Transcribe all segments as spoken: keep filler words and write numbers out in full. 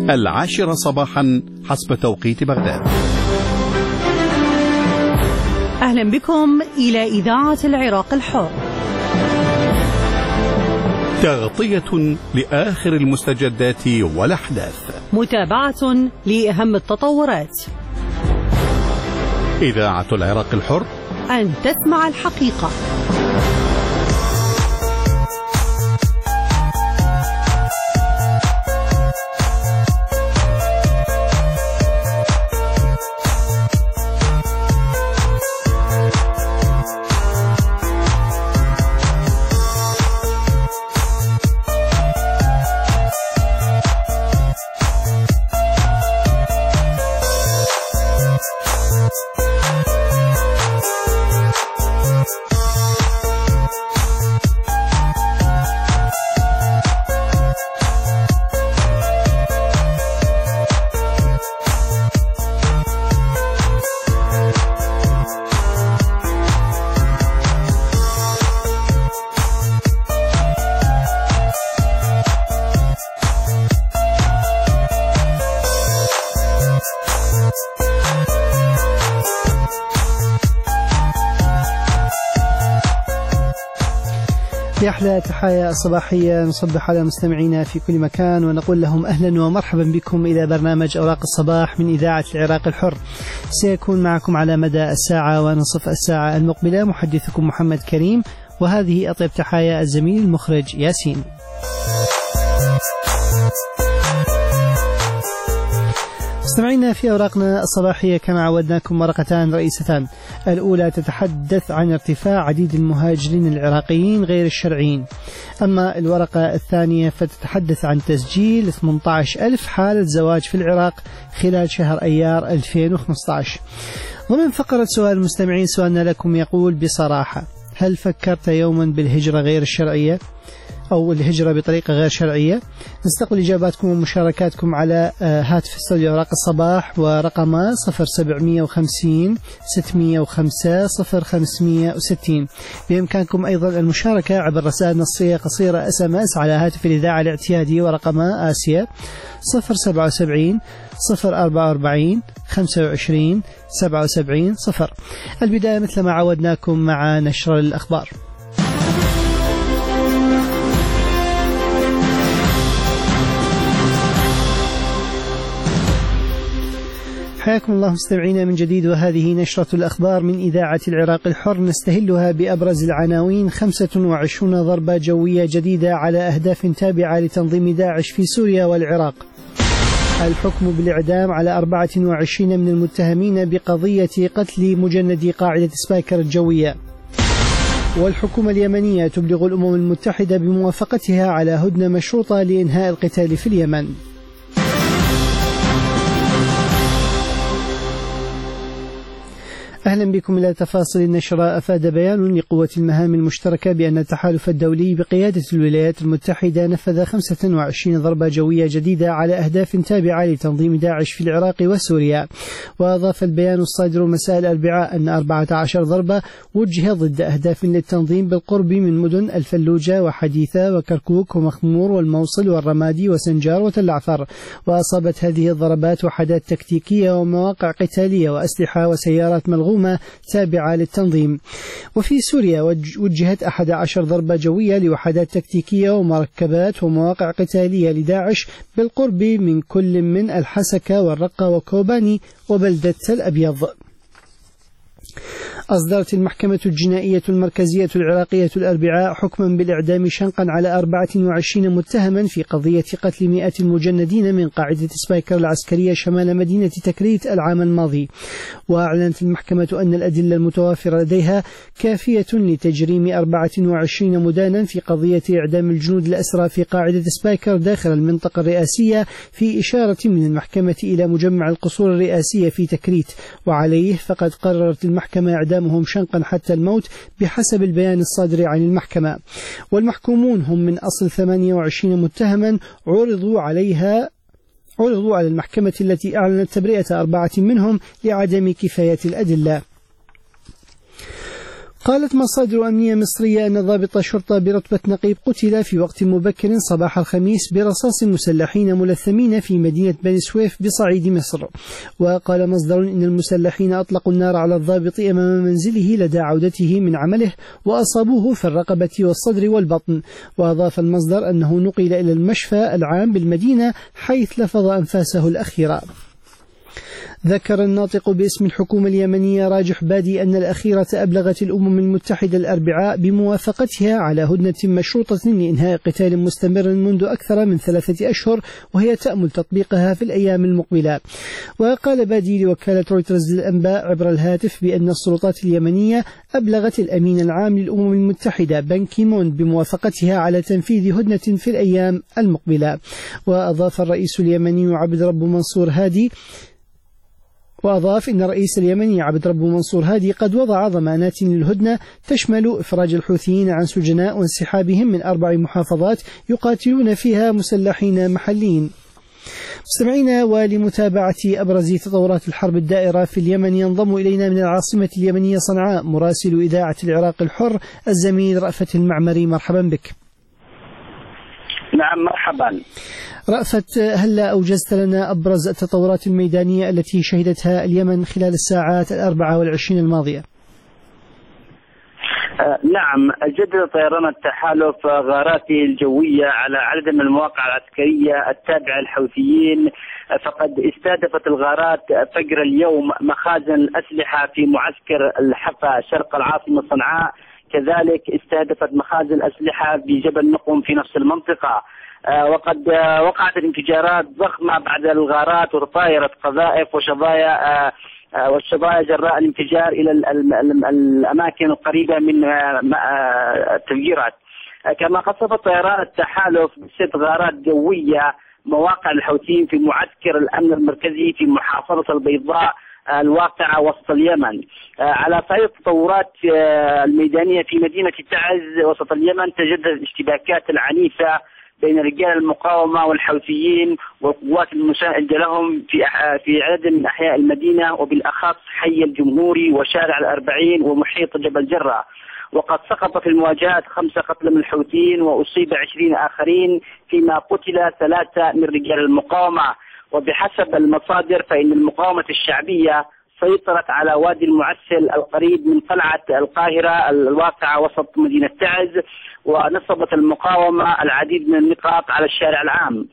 العاشرة صباحا حسب توقيت بغداد. أهلا بكم إلى إذاعة العراق الحر، تغطية لآخر المستجدات والأحداث، متابعة لأهم التطورات. إذاعة العراق الحر، أن تسمع الحقيقة. بأحلى تحايا الصباحية نصبح على مستمعينا في كل مكان ونقول لهم أهلا ومرحبا بكم إلى برنامج أوراق الصباح من إذاعة العراق الحر. سيكون معكم على مدى الساعة ونصف الساعة المقبلة محدثكم محمد كريم، وهذه أطيب تحايا الزميل المخرج ياسين. مستمعينا، في أوراقنا الصباحية كما عودناكم ورقتان رئيستان. الأولى تتحدث عن ارتفاع عديد المهاجرين العراقيين غير الشرعيين، أما الورقة الثانية فتتحدث عن تسجيل ثمانية عشر ألف حالة زواج في العراق خلال شهر أيار ألفين وخمسة عشر. ومن فقرة سؤال المستمعين سؤالنا لكم يقول بصراحة: هل فكرت يوما بالهجرة غير الشرعية أو الهجرة بطريقة غير شرعية؟ نستقبل إجاباتكم ومشاركاتكم على هاتف استوديو أوراق الصباح ورقمه صفر سبعمية وخمسين ستمية وخمسة صفر خمسمية وستين. بإمكانكم أيضا المشاركة عبر رسائل نصية قصيرة اس ام اس على هاتف الإذاعة الاعتيادي ورقمه آسيا صفر سبعة وسبعين صفر أربعة وأربعين خمسة وعشرين سبعة وسبعين صفر. البداية مثل ما عودناكم مع نشر الأخبار. حياكم الله مستمعينا من جديد، وهذه نشرة الأخبار من إذاعة العراق الحر، نستهلها بأبرز العناوين: خمسة وعشرين ضربة جوية جديدة على أهداف تابعة لتنظيم داعش في سوريا والعراق. الحكم بالإعدام على أربعة وعشرين من المتهمين بقضية قتل مجندي قاعدة سبايكر الجوية. والحكومة اليمنية تبلغ الأمم المتحدة بموافقتها على هدنة مشروطة لإنهاء القتال في اليمن. أهلا بكم إلى تفاصيل النشرة. أفاد بيان لقوة المهام المشتركة بأن التحالف الدولي بقيادة الولايات المتحدة نفذ خمسة وعشرين ضربة جوية جديدة على أهداف تابعة لتنظيم داعش في العراق وسوريا. وأضاف البيان الصادر مساء الأربعاء أن أربعة عشر ضربة وجهت ضد أهداف للتنظيم بالقرب من مدن الفلوجة وحديثة وكركوك ومخمور والموصل والرمادي وسنجار وتلعفر. وأصابت هذه الضربات وحدات تكتيكية ومواقع قتالية وأسلحة وسيارات ملغومة تابعة للتنظيم. وفي سوريا وجهت أحد عشر ضربة جوية لوحدات تكتيكية ومركبات ومواقع قتالية لداعش بالقرب من كل من الحسكة والرقة وكوباني وبلدة تل أبيض. أصدرت المحكمة الجنائية المركزية العراقية الأربعاء حكما بالإعدام شنقا على أربعة وعشرين متهما في قضية قتل مئات المجندين من قاعدة سبايكر العسكرية شمال مدينة تكريت العام الماضي. وأعلنت المحكمة أن الأدلة المتوافرة لديها كافية لتجريم أربعة وعشرين مدانا في قضية إعدام الجنود الأسرى في قاعدة سبايكر داخل المنطقة الرئاسية، في إشارة من المحكمة إلى مجمع القصور الرئاسية في تكريت. وعليه فقد قررت المحكمة إعدامهم شنقا حتى الموت بحسب البيان الصادر عن المحكمة. والمحكومون هم من أصل ثمانية وعشرين متهما عرضوا عليها عرضوا على المحكمة التي أعلنت تبرئة أربعة منهم لعدم كفاية الأدلة. قالت مصادر أمنية مصرية أن ضابط شرطة برتبة نقيب قتل في وقت مبكر صباح الخميس برصاص مسلحين ملثمين في مدينة بني سويف بصعيد مصر. وقال مصدر إن المسلحين أطلقوا النار على الضابط أمام منزله لدى عودته من عمله وأصابوه في الرقبة والصدر والبطن. وأضاف المصدر أنه نقل إلى المشفى العام بالمدينة حيث لفظ أنفاسه الأخيرة. ذكر الناطق باسم الحكومة اليمنية راجح بادي أن الأخيرة أبلغت الأمم المتحدة الأربعاء بموافقتها على هدنة مشروطة لإنهاء قتال مستمر منذ أكثر من ثلاثة أشهر، وهي تأمل تطبيقها في الأيام المقبلة. وقال بادي لوكالة رويترز للأنباء عبر الهاتف بأن السلطات اليمنية أبلغت الأمين العام للأمم المتحدة بان كي مون بموافقتها على تنفيذ هدنة في الأيام المقبلة. وأضاف الرئيس اليمني عبد رب منصور هادي وأضاف إن الرئيس اليمني عبد رب منصور هادي قد وضع ضمانات للهدنة تشمل إفراج الحوثيين عن سجناء وانسحابهم من أربع محافظات يقاتلون فيها مسلحين محليين. مستمعينا، ولمتابعة أبرز تطورات الحرب الدائرة في اليمن ينضم إلينا من العاصمة اليمنية صنعاء مراسل إذاعة العراق الحر الزميل رأفت المعمري. مرحبا بك. نعم مرحبا. رأفت، هل أوجزت لنا أبرز التطورات الميدانية التي شهدتها اليمن خلال الساعات الأربعة والعشرين الماضية؟ آه نعم، جدد طيران التحالف غاراته الجوية على عدد من المواقع العسكرية التابعة للحوثيين، فقد استهدفت الغارات فجر اليوم مخازن الأسلحة في معسكر الحفا شرق العاصمة صنعاء، كذلك استهدفت مخازن الأسلحة بجبل نقم في نفس المنطقة. آه وقد آه وقعت الانفجارات ضخمة بعد الغارات وتطايرت قذائف وشظايا آه آه والشظايا جراء الانفجار إلى ال ال ال الأماكن القريبة من التفجيرات. آه آه كما قصفت طيران التحالف ست غارات جوية مواقع الحوثيين في معسكر الأمن المركزي في محافظة البيضاء الواقعة وسط اليمن. على صعيد التطورات الميدانية في مدينة تعز وسط اليمن، تجدد الاشتباكات العنيفة بين رجال المقاومة والحوثيين والقوات المساندة لهم في في عدد من أحياء المدينة، وبالأخص حي الجمهوري وشارع الأربعين ومحيط جبل جرة. وقد سقط في المواجهات خمسة قتلى من الحوثيين وأصيب عشرين آخرين، فيما قتل ثلاثة من رجال المقاومة. وبحسب المصادر فإن المقاومة الشعبية سيطرت على وادي المعسل القريب من قلعة القاهرة الواقعة وسط مدينة تعز، ونصبت المقاومة العديد من النقاط على الشارع العام.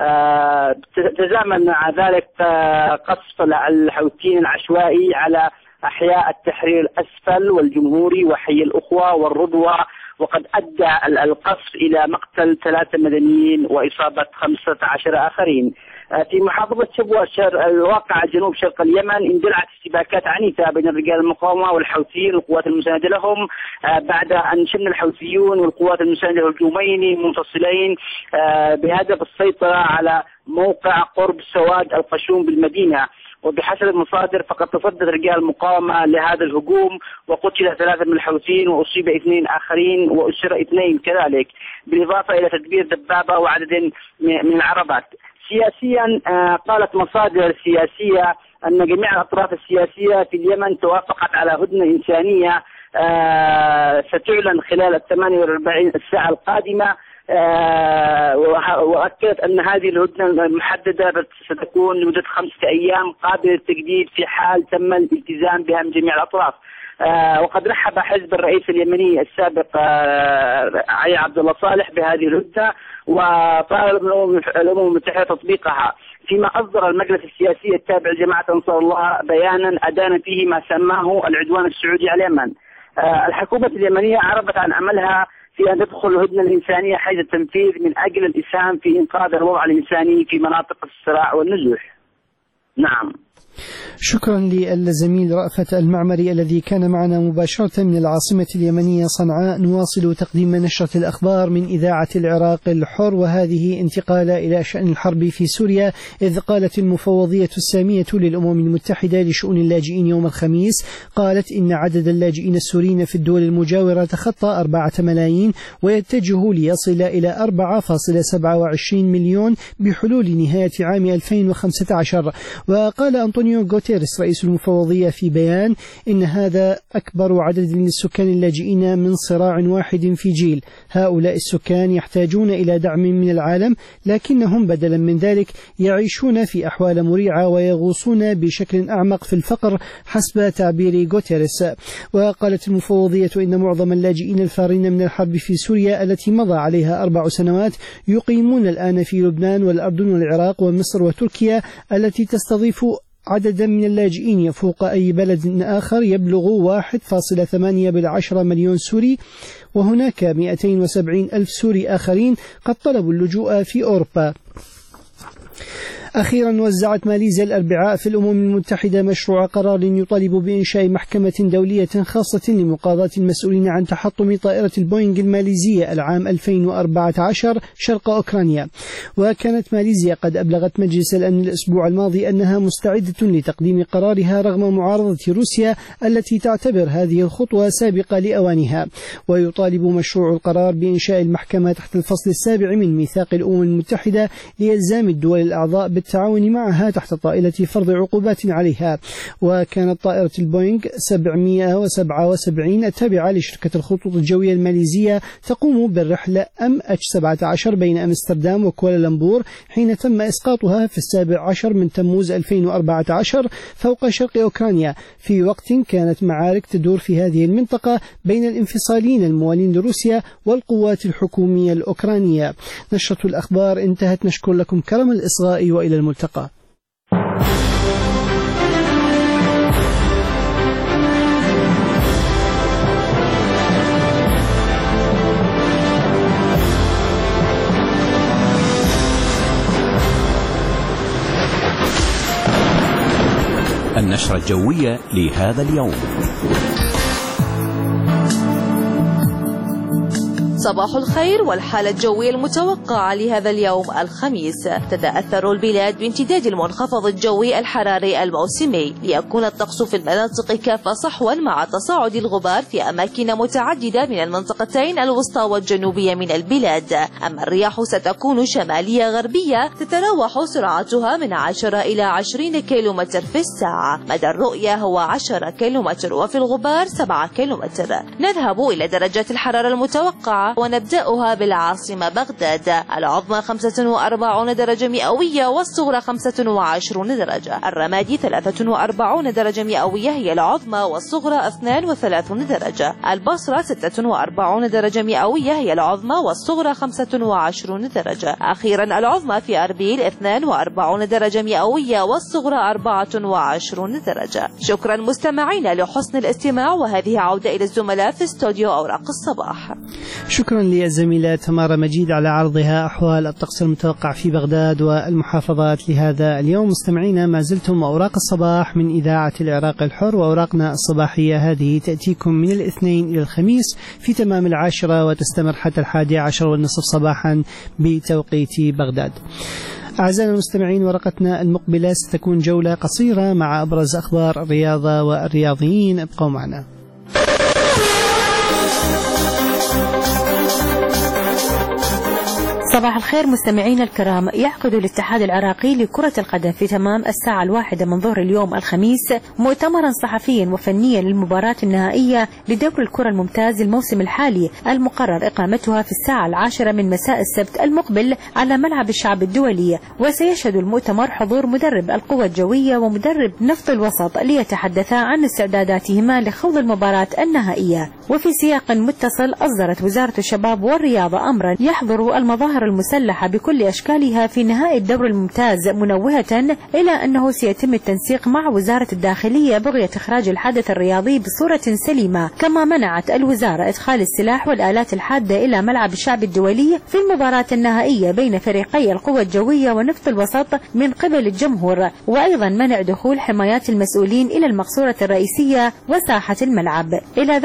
آه تزامن مع ذلك آه قصف الحوثيين العشوائي على أحياء التحرير الأسفل والجمهوري وحي الأخوة والرضوة، وقد أدى القصف إلى مقتل ثلاثة مدنيين وإصابة خمسة عشر آخرين. في محافظة شبوة الواقعة جنوب شرق اليمن اندلعت اشتباكات عنيفة بين رجال المقاومة والحوثيين والقوات المساندة لهم، بعد أن شن الحوثيون والقوات المساندة هجومين منفصلين بهدف السيطرة على موقع قرب سواد القشوم بالمدينة. وبحسب المصادر فقد تصدت رجال المقاومة لهذا الهجوم وقتل ثلاثة من الحوثيين وأصيب اثنين آخرين وأسر اثنين كذلك، بالإضافة إلى تدبير دبابة وعدد من العربات. سياسيا قالت مصادر سياسية أن جميع الأطراف السياسية في اليمن توافقت على هدنة إنسانية ستعلن خلال الثمانية والأربعين الساعة القادمة، وأكدت أن هذه الهدنة المحددة ستكون لمدة خمسة أيام قابلة للتجديد في حال تم الالتزام بها من جميع الأطراف. آه وقد رحب حزب الرئيس اليمني السابق آه علي عبد الله صالح بهذه الهدنة، وطالب الأمم المتحدة تطبيقها، فيما أصدر المجلس السياسي التابع لجماعة أنصار الله بيانا أدان فيه ما سماه العدوان السعودي على اليمن. آه الحكومة اليمنية عربت عن عملها في أن تدخل الهدنة الإنسانية حيز التنفيذ من أجل الإسهام في إنقاذ الوضع الإنساني في مناطق الصراع والنزوح. نعم. شكرا للزميل رأفت المعمري الذي كان معنا مباشرة من العاصمة اليمنية صنعاء. نواصل تقديم نشرة الأخبار من إذاعة العراق الحر، وهذه انتقالة إلى شأن الحرب في سوريا، إذ قالت المفوضية السامية للأمم المتحدة لشؤون اللاجئين يوم الخميس، قالت إن عدد اللاجئين السوريين في الدول المجاورة تخطى أربعة ملايين ويتجه ليصل إلى أربعة فاصلة سبعة وعشرين مليون بحلول نهاية عام ألفين وخمسة عشر. وقال أنطونيو غوتيريس رئيس المفوضية في بيان إن هذا أكبر عدد من السكان اللاجئين من صراع واحد في جيل. هؤلاء السكان يحتاجون إلى دعم من العالم، لكنهم بدلا من ذلك يعيشون في أحوال مريعة ويغوصون بشكل أعمق في الفقر حسب تعبير غوتيريس. وقالت المفوضية إن معظم اللاجئين الفارين من الحرب في سوريا التي مضى عليها أربع سنوات يقيمون الآن في لبنان والأردن والعراق ومصر وتركيا التي تستضيف عددا من اللاجئين يفوق أي بلد آخر يبلغ واحد فاصلة ثمانية بالعشرة مليون سوري، وهناك مئتين وسبعين ألف سوري آخرين قد طلبوا اللجوء في أوروبا. أخيرا وزعت ماليزيا الأربعاء في الأمم المتحدة مشروع قرار يطالب بإنشاء محكمة دولية خاصة لمقاضاة المسؤولين عن تحطم طائرة البوينغ الماليزية العام ألفين وأربعة عشر شرق أوكرانيا. وكانت ماليزيا قد أبلغت مجلس الأمن الأسبوع الماضي أنها مستعدة لتقديم قرارها رغم معارضة روسيا التي تعتبر هذه الخطوة سابقة لأوانها. ويطالب مشروع القرار بإنشاء المحكمة تحت الفصل السابع من ميثاق الأمم المتحدة لإلزام الدول الأعضاء بالتعاون معها تحت طائلة فرض عقوبات عليها. وكانت طائرة البوينغ سبعمئة وسبعة وسبعين التابعة لشركة الخطوط الجوية الماليزية تقوم بالرحلة أم إتش سبعة عشر بين أمستردام وكوالالمبور حين تم إسقاطها في السابع عشر من تموز ألفين وأربعة عشر فوق شرق أوكرانيا، في وقت كانت معارك تدور في هذه المنطقة بين الانفصاليين الموالين لروسيا والقوات الحكومية الأوكرانية. نشرة الأخبار انتهت. نشكر لكم كرم الإصغاء وإلى الملتقى. النشرة الجوية لهذا اليوم. صباح الخير. والحالة الجوية المتوقعة لهذا اليوم الخميس: تتأثر البلاد بامتداد المنخفض الجوي الحراري الموسمي، ليكون الطقس في المناطق كافة صحوا مع تصاعد الغبار في أماكن متعددة من المنطقتين الوسطى والجنوبية من البلاد. أما الرياح ستكون شمالية غربية تتراوح سرعتها من عشرة إلى عشرين كيلومتر في الساعة. مدى الرؤية هو عشرة كيلومتر وفي الغبار سبعة كيلومتر. نذهب إلى درجات الحرارة المتوقعة ونبدأها بالعاصمة بغداد: العظمى خمسة وأربعين درجة مئوية والصغرى خمسة وعشرين درجة. الرمادي ثلاثة وأربعين درجة مئوية هي العظمى والصغرى اثنين وثلاثين درجة. البصرة ستة وأربعين درجة مئوية هي العظمى والصغرى خمسة وعشرين درجة. أخيرا العظمى في أربيل اثنين وأربعين درجة مئوية والصغرى أربعة وعشرين درجة. شكرا مستمعينا لحسن الاستماع، وهذه عودة إلى الزملاء في استوديو أوراق الصباح. شكرا للزميلة تمارا مجيد على عرضها أحوال الطقس المتوقع في بغداد والمحافظات لهذا اليوم. مستمعينا ما زلتم أوراق الصباح من إذاعة العراق الحر، وأوراقنا الصباحية هذه تأتيكم من الاثنين إلى الخميس في تمام العاشرة وتستمر حتى الحادي عشر والنصف صباحا بتوقيت بغداد. أعزائنا المستمعين، ورقتنا المقبلة ستكون جولة قصيرة مع أبرز أخبار الرياضة والرياضيين. ابقوا معنا. صباح الخير مستمعينا الكرام. يعقد الاتحاد العراقي لكرة القدم في تمام الساعة الواحدة من ظهر اليوم الخميس مؤتمرا صحفيا وفنيا للمباراة النهائية لدور الكرة الممتاز الموسم الحالي، المقرر إقامتها في الساعة العاشرة من مساء السبت المقبل على ملعب الشعب الدولي. وسيشهد المؤتمر حضور مدرب القوى الجوية ومدرب نفط الوسط ليتحدثا عن استعداداتهما لخوض المباراة النهائية. وفي سياق متصل أصدرت وزارة الشباب والرياضة أمرا يحضر المظاهر المسلحة بكل أشكالها في نهائي الدور الممتاز، منوهة إلى أنه سيتم التنسيق مع وزارة الداخلية بغية إخراج الحدث الرياضي بصورة سليمة. كما منعت الوزارة إدخال السلاح والآلات الحادة إلى ملعب الشعب الدولي في المباراة النهائية بين فريقي القوى الجوية ونفط الوسط من قبل الجمهور، وأيضا منع دخول حمايات المسؤولين إلى المقصورة الرئيسية وساحة الملعب. إلى ذلك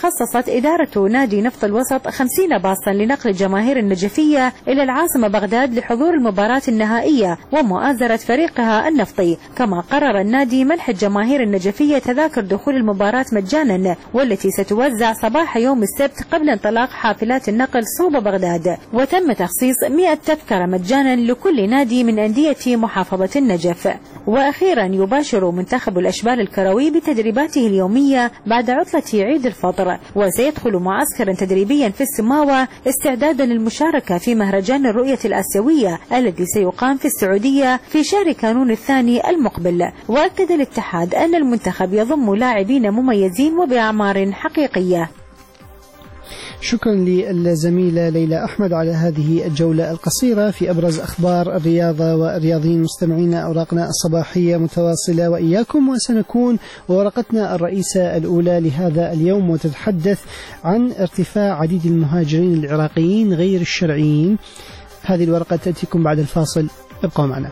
خصصت إدارة نادي نفط الوسط خمسين باصا لنقل الجماهير النجفية إلى العاصمة بغداد لحضور المباراة النهائية ومؤازرة فريقها النفطي. كما قرر النادي منح الجماهير النجفية تذاكر دخول المباراة مجانا، والتي ستوزع صباح يوم السبت قبل انطلاق حافلات النقل صوب بغداد. وتم تخصيص مئة تذكرة مجانا لكل نادي من أندية محافظة النجف. وأخيرا يباشر منتخب الأشبال الكروي بتدريباته اليومية بعد عطلة عيد الفطر، وسيدخل معسكرا تدريبيا في السماوة استعدادا للمشاركة في مهرجان الرؤية الآسيوية الذي سيقام في السعودية في شهر كانون الثاني المقبل. وأكد الاتحاد أن المنتخب يضم لاعبين مميزين وبأعمار حقيقية. شكرا للزميلة ليلى أحمد على هذه الجولة القصيرة في أبرز أخبار الرياضة والرياضيين. مستمعينا، أوراقنا الصباحية متواصلة وإياكم، وسنكون ورقتنا الرئيسة الأولى لهذا اليوم وتتحدث عن ارتفاع عديد المهاجرين العراقيين غير الشرعيين. هذه الورقة تأتيكم بعد الفاصل، ابقوا معنا.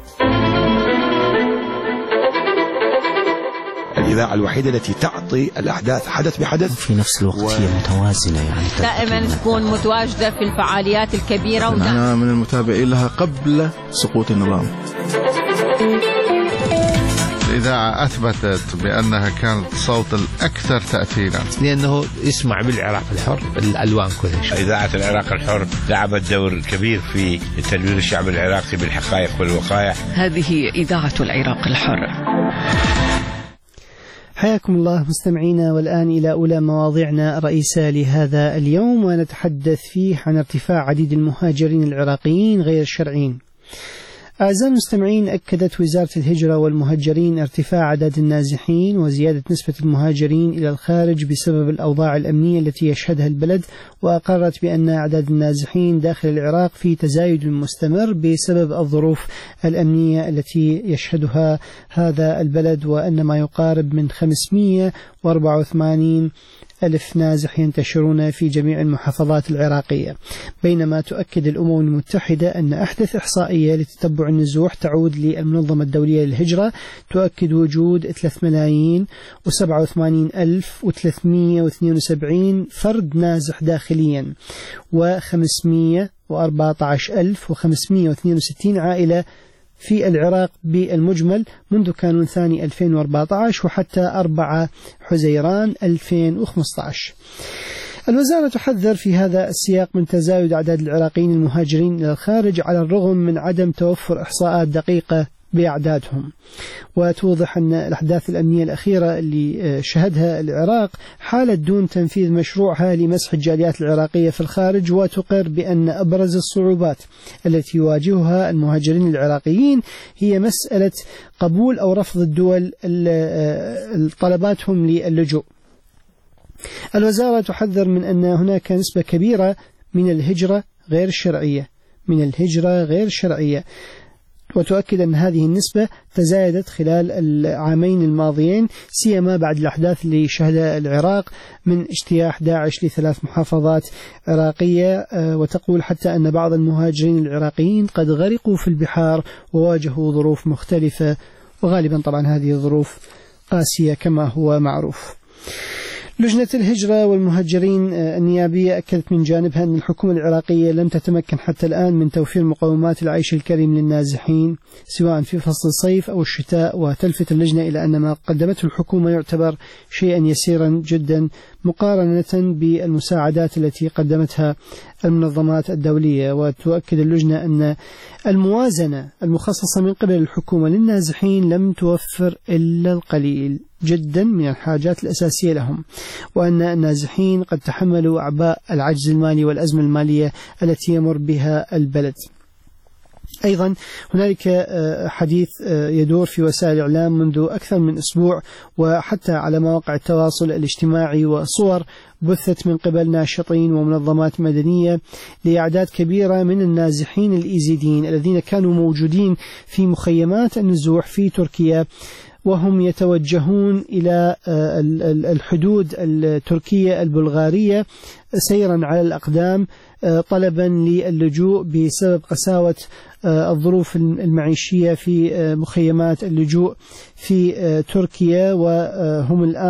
الإذاعة الوحيدة التي تعطي الأحداث حدث بحدث في نفس الوقت و... هي متوازنة، يعني دائما تكون متواجدة في الفعاليات الكبيرة. أنا من المتابعين لها قبل سقوط النظام. الإذاعة أثبتت بأنها كانت صوت الأكثر تأثيرا، لأنه يسمع بالعراق الحر الألوان كلها. إذاعة العراق الحر لعبت دور كبير في تنوير الشعب العراقي بالحقائق والوقائع. هذه إذاعة العراق الحر. حياكم الله مستمعينا، والآن إلى أولى مواضيعنا الرئيسة لهذا اليوم، ونتحدث فيه عن ارتفاع عديد المهاجرين العراقيين غير الشرعيين. أعزائي المستمعين، أكدت وزارة الهجرة والمهجرين ارتفاع عدد النازحين وزيادة نسبة المهاجرين إلى الخارج بسبب الأوضاع الأمنية التي يشهدها البلد، وأقرت بأن أعداد النازحين داخل العراق في تزايد مستمر بسبب الظروف الأمنية التي يشهدها هذا البلد، وأن ما يقارب من خمسمئة وأربعة وثمانين ألف نازح ينتشرون في جميع المحافظات العراقية. بينما تؤكد الأمم المتحدة أن أحدث إحصائية لتتبع النزوح تعود للمنظمة الدولية للهجرة تؤكد وجود ثلاثة ملايين وسبعة وثمانين ألف وثلاثمئة واثنين وسبعين فرد نازح داخليا، وخمسمئة وأربعة عشر ألف وخمسمئة واثنين وستين عائلة في العراق بالمجمل منذ كانون ثاني ألفين وأربعة عشر وحتى أربعة حزيران ألفين وخمسة عشر. الوزارة تحذر في هذا السياق من تزايد أعداد العراقيين المهاجرين إلى الخارج على الرغم من عدم توفر إحصاءات دقيقة بأعدادهم، وتوضح أن الأحداث الأمنية الأخيرة اللي شهدها العراق حالت دون تنفيذ مشروعها لمسح الجاليات العراقية في الخارج، وتقر بأن أبرز الصعوبات التي يواجهها المهاجرين العراقيين هي مسألة قبول أو رفض الدول طلباتهم للجوء. الوزارة تحذر من أن هناك نسبة كبيرة من الهجرة غير الشرعية من الهجرة غير الشرعية وتؤكد أن هذه النسبة تزايدت خلال العامين الماضيين، سيما بعد الأحداث اللي شهدها العراق من اجتياح داعش لثلاث محافظات عراقية. وتقول حتى أن بعض المهاجرين العراقيين قد غرقوا في البحار وواجهوا ظروف مختلفة، وغالبا طبعا هذه الظروف قاسية كما هو معروف. لجنة الهجرة والمهاجرين النيابية أكدت من جانبها أن الحكومة العراقية لم تتمكن حتى الآن من توفير مقومات العيش الكريم للنازحين سواء في فصل الصيف أو الشتاء، وتلفت اللجنة إلى أن ما قدمته الحكومة يعتبر شيئا يسيرا جدا مقارنة بالمساعدات التي قدمتها المنظمات الدولية. وتؤكد اللجنة أن الموازنة المخصصة من قبل الحكومة للنازحين لم توفر إلا القليل جدا من الحاجات الأساسية لهم، وأن النازحين قد تحملوا أعباء العجز المالي والأزمة المالية التي يمر بها البلد. أيضا هنالك حديث يدور في وسائل الإعلام منذ أكثر من أسبوع وحتى على مواقع التواصل الاجتماعي وصور بثت من قبل ناشطين ومنظمات مدنية لأعداد كبيرة من النازحين الإيزيديين الذين كانوا موجودين في مخيمات النزوح في تركيا، وهم يتوجهون إلى الحدود التركية البلغارية سيرا على الأقدام طلبا للجوء بسبب قساوة الظروف المعيشية في مخيمات اللجوء في تركيا، وهم الآن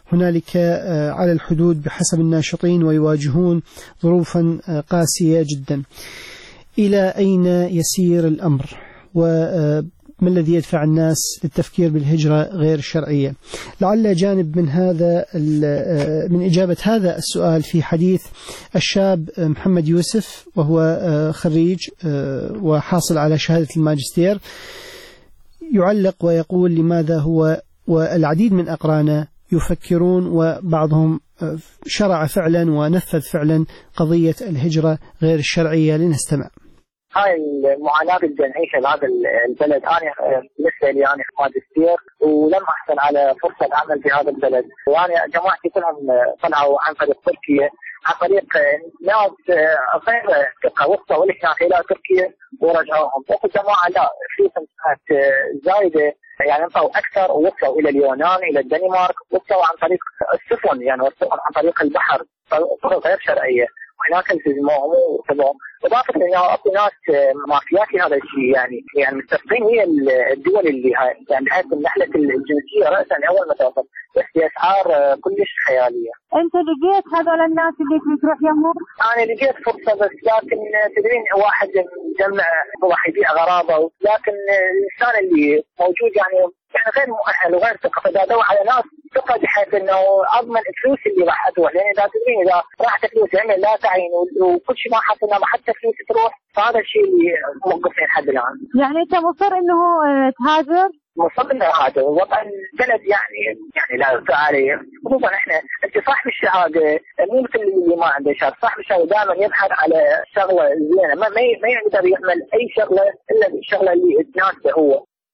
هنالك على الحدود بحسب الناشطين ويواجهون ظروفا قاسية جدا. إلى أين يسير الأمر وما الذي يدفع الناس للتفكير بالهجرة غير الشرعية؟ لعل جانب من هذا من إجابة هذا السؤال في حديث الشاب محمد يوسف، وهو خريج وحاصل على شهادة الماجستير، يعلق ويقول لماذا هو والعديد من أقرانه يفكرون وبعضهم شرع فعلا ونفذ فعلا قضية الهجرة غير الشرعية. لنستمع. هاي المعاناة اللي نعيشها بهذا البلد، أنا بالنسبة لي أنا ماجستير ولم أحصل على فرصة عمل في هذا البلد، وأنا جماعتي كلهم طلعوا عن طريق تركيا، عن طريق ناس غير ثقة وصلوا إلى تركيا ورجعوهم، وفي جماعة لا فلوسهم كانت زايدة يعني انطوا اكثر ووصلوا الى اليونان الى الدنمارك، وصلوا عن طريق السفن يعني وصلوا عن طريق البحر طرق غير شرعيه، وهناك التزموهم وتبعهم. اضافه انه اكو ناس مافيات في هذا الشيء يعني يعني مستفيدين هي الدول اللي يعني بحيث من ناحيه الجنسيه راسا اول ما توصل، بس باسعار كلش خياليه. انت لقيت هذول الناس اللي تروح يمهم؟ انا لقيت فرصه بس لكن تدرين واحد جمع راح يبيع غرابه، لكن الانسان اللي موجود يعني يعني غير مؤهل وغير ثقه، فاذا ادور على ناس ثقه بحيث انه اضمن الفلوس اللي راح تروح، لان اذا تدرين اذا راحت فلوس عمل لا تعين وكل شيء ما حط انه حتى فلوس تروح، فهذا الشيء اللي موقفين لحد الان. يعني انت مصر انه تهاجر؟ مصر انه هذا وضع البلد يعني يعني لا يرجع عليه، خصوصا احنا انت صاحب الشهاده مو مثل اللي ما عنده شهاده، صاحب الشهاده دائما يبحث على شغله زينه، ما ما يقدر يعمل اي شغله الا الشغله اللي تناسبه هو.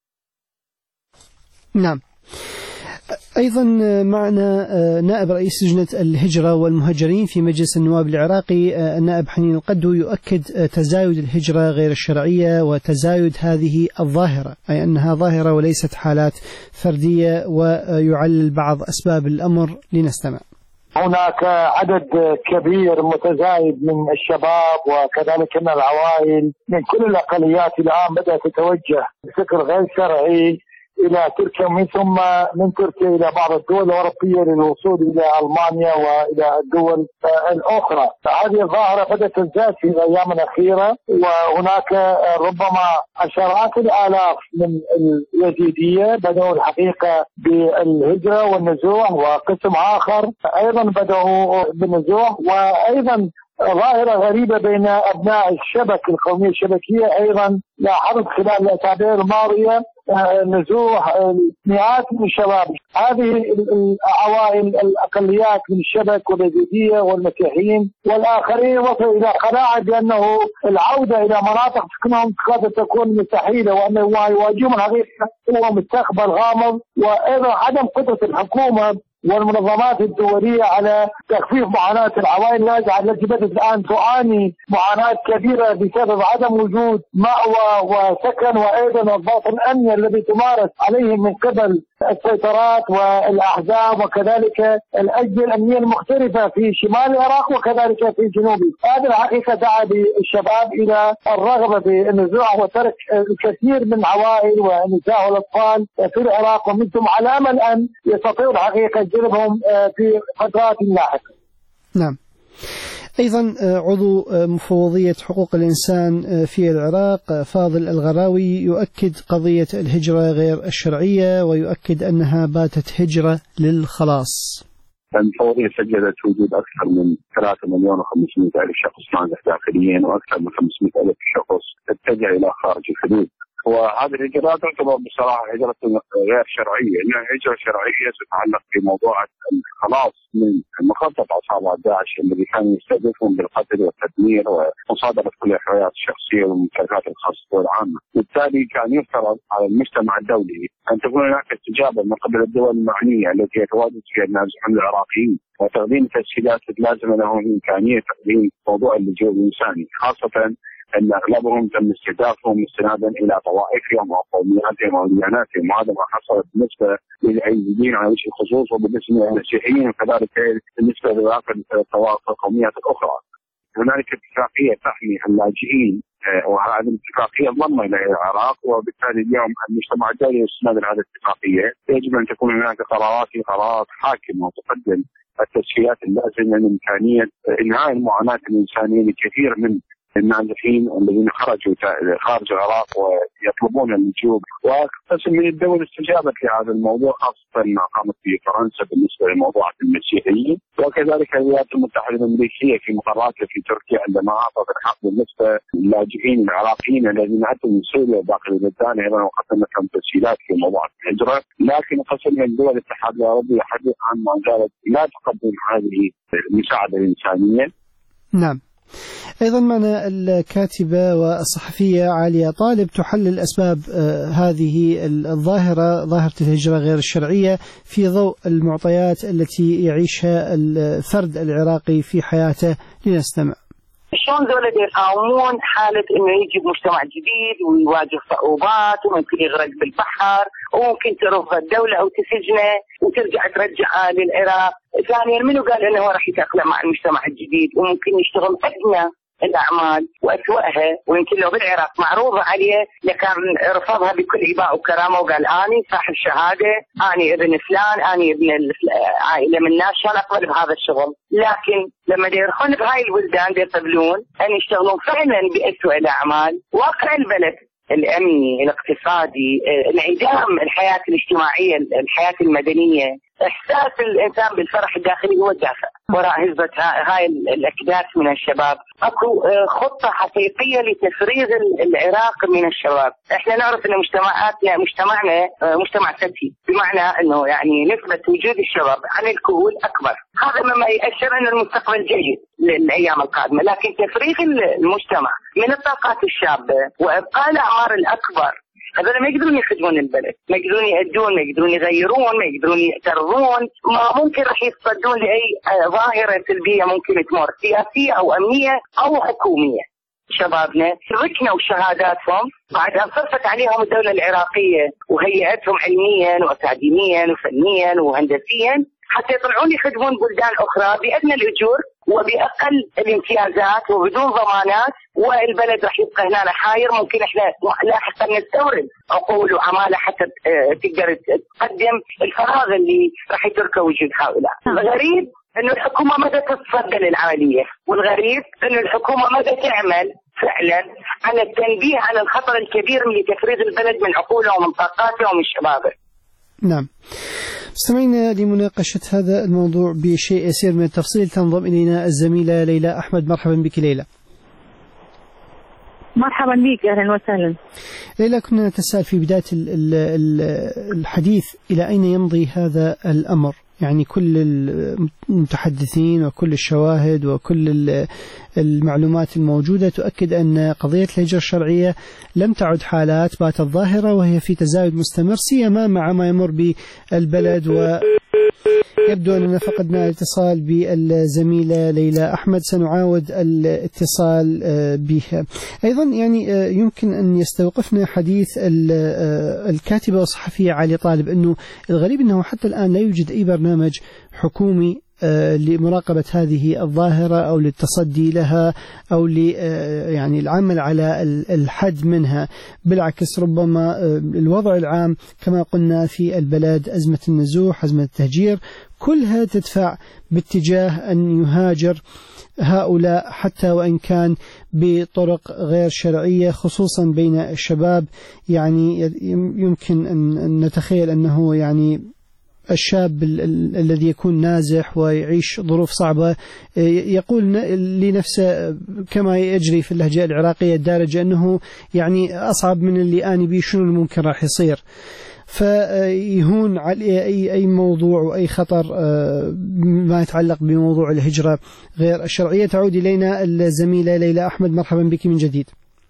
نعم. أيضا معنا نائب رئيس لجنة الهجرة والمهاجرين في مجلس النواب العراقي النائب حنين القدو، يؤكد تزايد الهجرة غير الشرعية وتزايد هذه الظاهرة، أي أنها ظاهرة وليست حالات فردية، ويعلل بعض أسباب الأمر. لنستمع. هناك عدد كبير متزايد من الشباب وكذلك من العوائل من كل الأقليات الآن بدأت تتوجه بفكر غير شرعي إلى تركيا، من ثم من تركيا إلى بعض الدول الأوروبية للوصول إلى ألمانيا وإلى الدول الأخرى. هذه الظاهرة بدأت تزداد في الأيام الأخيرة، وهناك ربما عشرات الآلاف من اليزيدية بدأوا الحقيقة بالهجرة والنزوح، وقسم آخر أيضا بدأوا بالنزوح، وأيضا ظاهرة غريبة بين أبناء الشبك القومية الشبكية أيضا لاحظت خلال الأسابيع الماضية نزوح مئات من الشباب. هذه العوائل الأقليات من الشبك واليزيدية والمسيحيين والآخرين وصلوا إلى قناعة بأنه العودة إلى مناطق سكنهم قد تكون مستحيلة، وأنه يواجهون حقيقة هو مستقبل غامض، وأيضا عدم قدرة الحكومة والمنظمات الدولية على تخفيف معاناة العوائل اللاجئة التي بدأت الآن تعاني معاناة كبيرة بسبب عدم وجود مأوى وسكن، وأيضا الضغط الأمني الذي تمارس عليهم من قبل السيطرات والأحزاب وكذلك الأجهزة الأمنية المختلفة في شمال العراق وكذلك في جنوبه. هذه الحقيقة دعا بالشباب إلى الرغبة بالنزوح وترك الكثير من العوائل والنساء والأطفال في العراق، ومنهم على أمل أن يستطيعوا الحقيقة جلبهم في فترات لاحقة. نعم. أيضا عضو مفوضية حقوق الإنسان في العراق فاضل الغراوي يؤكد قضية الهجرة غير الشرعية، ويؤكد أنها باتت هجرة للخلاص. المفوضية سجلت وجود أكثر من ثلاثة مليون وخمسمائة ألف شخص نازح داخليا، وأكثر من خمسمائة ألف شخص اتجه إلى خارج الحدود. وهذه الهجرة تعتبر بصراحة هجرة غير شرعية، إنها هجرة شرعية تتعلق بموضوع الخلاص من مخطط عصابات داعش الذي كانوا يستهدفون بالقتل والتدمير ومصادرة كل الحريات الشخصية والممتلكات الخاصة والعامة. بالتالي كان يفترض على المجتمع الدولي أن تكون هناك استجابة من قبل الدول المعنية التي يتواجد فيها النازحون العراقيين، وتقديم تسهيلات لازمة لهم إمكانية تقديم موضوع اللجوء الإنساني، خاصة أن أغلبهم تم استهدافهم استنادا إلى طوائفهم وقومياتهم ودياناتهم، وهذا ما حصل بالنسبة للأيزيديين على وجه الخصوص، وبالنسبة للمسيحيين وكذلك بالنسبة لباقي الطوائف والقوميات الأخرى. هنالك اتفاقية تحمي اللاجئين وهذه الاتفاقية ضمة إلى العراق، وبالتالي اليوم المجتمع الدولي يستند على هذه الاتفاقية. يجب أن تكون هناك قرارات في قرارات حاكمة وتقدم التسهيلات اللازمة لإمكانية إنهاء المعاناة الإنسانية لكثير من النازحين الذين خرجوا خارج العراق ويطلبون اللجوء. وقسم من الدول استجابت لهذا الموضوع، خاصة ما قامت به فرنسا بالنسبة لموضوع المسيحيين، وكذلك الولايات المتحدة الأمريكية في مقرراتها في تركيا عندما أعطت الحق بالنسبة للاجئين العراقيين الذين أتوا من سوريا وباقي البلدان، أيضا وقدمت لهم تسهيلات في موضوع الهجرة. لكن قسم من دول الاتحاد الأوروبي يحدث عن ما زالت لا تقدم هذه المساعدة الإنسانية. نعم. أيضا معنا الكاتبة والصحفية عالية طالب تحلل أسباب هذه الظاهرة، ظاهرة الهجرة غير الشرعية، في ضوء المعطيات التي يعيشها الفرد العراقي في حياته. لنستمع. شلون ذولا يقاومون حالة إنه يجي مجتمع جديد ويواجه صعوبات وممكن يغرق بالبحر وممكن ترفض الدولة أو تسجنه وترجع ترجع للعراق. ثانيا منو قال إنه هو راح يتأقلم مع المجتمع الجديد وممكن يشتغل أدنى الأعمال وأسوأها، ويمكن لو بالعراق معروضة عليه لكان رفضها بكل إباء وكرامة وقال أني صاحب شهادة، أني ابن فلان، أني ابن عائلة من الناس، شان أقبل بهذا الشغل. لكن لما يدخلون بهاي البلدان يقبلون أن يشتغلون فعلا بأسوأ الأعمال. واقع البلد الأمني الاقتصادي، انعدام الحياة الاجتماعية، الحياة المدنية، إحساس الإنسان بالفرح الداخلي هو الدافع وراء هزة هاي الأكداس من الشباب. أكو خطة حقيقية لتفريغ العراق من الشباب. إحنا نعرف أن مجتمعاتنا مجتمعنا مجتمع فتي، بمعنى أنه يعني نسبة وجود الشباب عن الكهول أكبر. هذا مما يؤشر أن المستقبل جيد للأيام القادمة. لكن تفريغ المجتمع من الطاقات الشابة وإبقاء الأعمار الأكبر، هذول ما يقدرون يخدمون البلد، ما يقدرون يأدون، ما يقدرون يغيرون، ما يقدرون يعترضون، ما ممكن راح يتصدون لأي ظاهرة سلبية ممكن تمر، سياسية أو أمنية أو حكومية. شبابنا ركنوا شهاداتهم بعد أن صرفت عليهم الدولة العراقية وهيئتهم علميا وأكاديميا وفنيا وهندسيا حتى يطلعون يخدمون بلدان أخرى بأدنى الأجور وبأقل الامتيازات وبدون ضمانات، والبلد راح يبقى هنا حاير. ممكن احنا لاحقا نستورد عقول وعمالة حتى تقدر تقدم الفراغ اللي راح يتركه وجود هؤلاء. الغريب انه الحكومة مدى تتصدى للعملية، والغريب انه الحكومة مدى تعمل فعلا على التنبيه على الخطر الكبير من تفريغ البلد من عقوله ومن طاقاته ومن شبابه. نعم. استمعنا لمناقشة هذا الموضوع بشيء يسير من التفصيل. تنضم إلينا الزميلة ليلى أحمد. مرحبا بك ليلى. مرحبا بك، أهلا وسهلا. ليلى، كنا نتساءل في بداية الحديث إلى أين يمضي هذا الأمر؟ يعني كل المتحدثين وكل الشواهد وكل المعلومات الموجودة تؤكد أن قضية الهجرة الشرعية لم تعد حالات، باتت ظاهرة وهي في تزايد مستمر، سيما مع ما يمر بالبلد. ويبدو أننا فقدنا الاتصال بالزميلة ليلى أحمد، سنعاود الاتصال بها. أيضا يعني يمكن أن يستوقفنا حديث الكاتبة والصحفية عالية طالب أنه الغريب أنه حتى الآن لا يوجد أي برنامج حكومي لمراقبة هذه الظاهرة أو للتصدي لها أو ل يعني العمل على الحد منها. بالعكس، ربما الوضع العام كما قلنا في البلد، أزمة النزوح، أزمة التهجير، كلها تدفع باتجاه أن يهاجر هؤلاء حتى وإن كان بطرق غير شرعية، خصوصا بين الشباب. يعني يمكن أن نتخيل أنه يعني الشاب الذي يكون نازح ويعيش ظروف صعبة يقول لنفسه كما يجري في اللهجة العراقية الدارجة أنه يعني أصعب من اللي أنا بيه، شنو الممكن راح يصير؟ فيهون على أي أي موضوع وأي خطر ما يتعلق بموضوع الهجرة غير الشرعية. تعود إلينا الزميلة ليلى أحمد. مرحبا بك من جديد.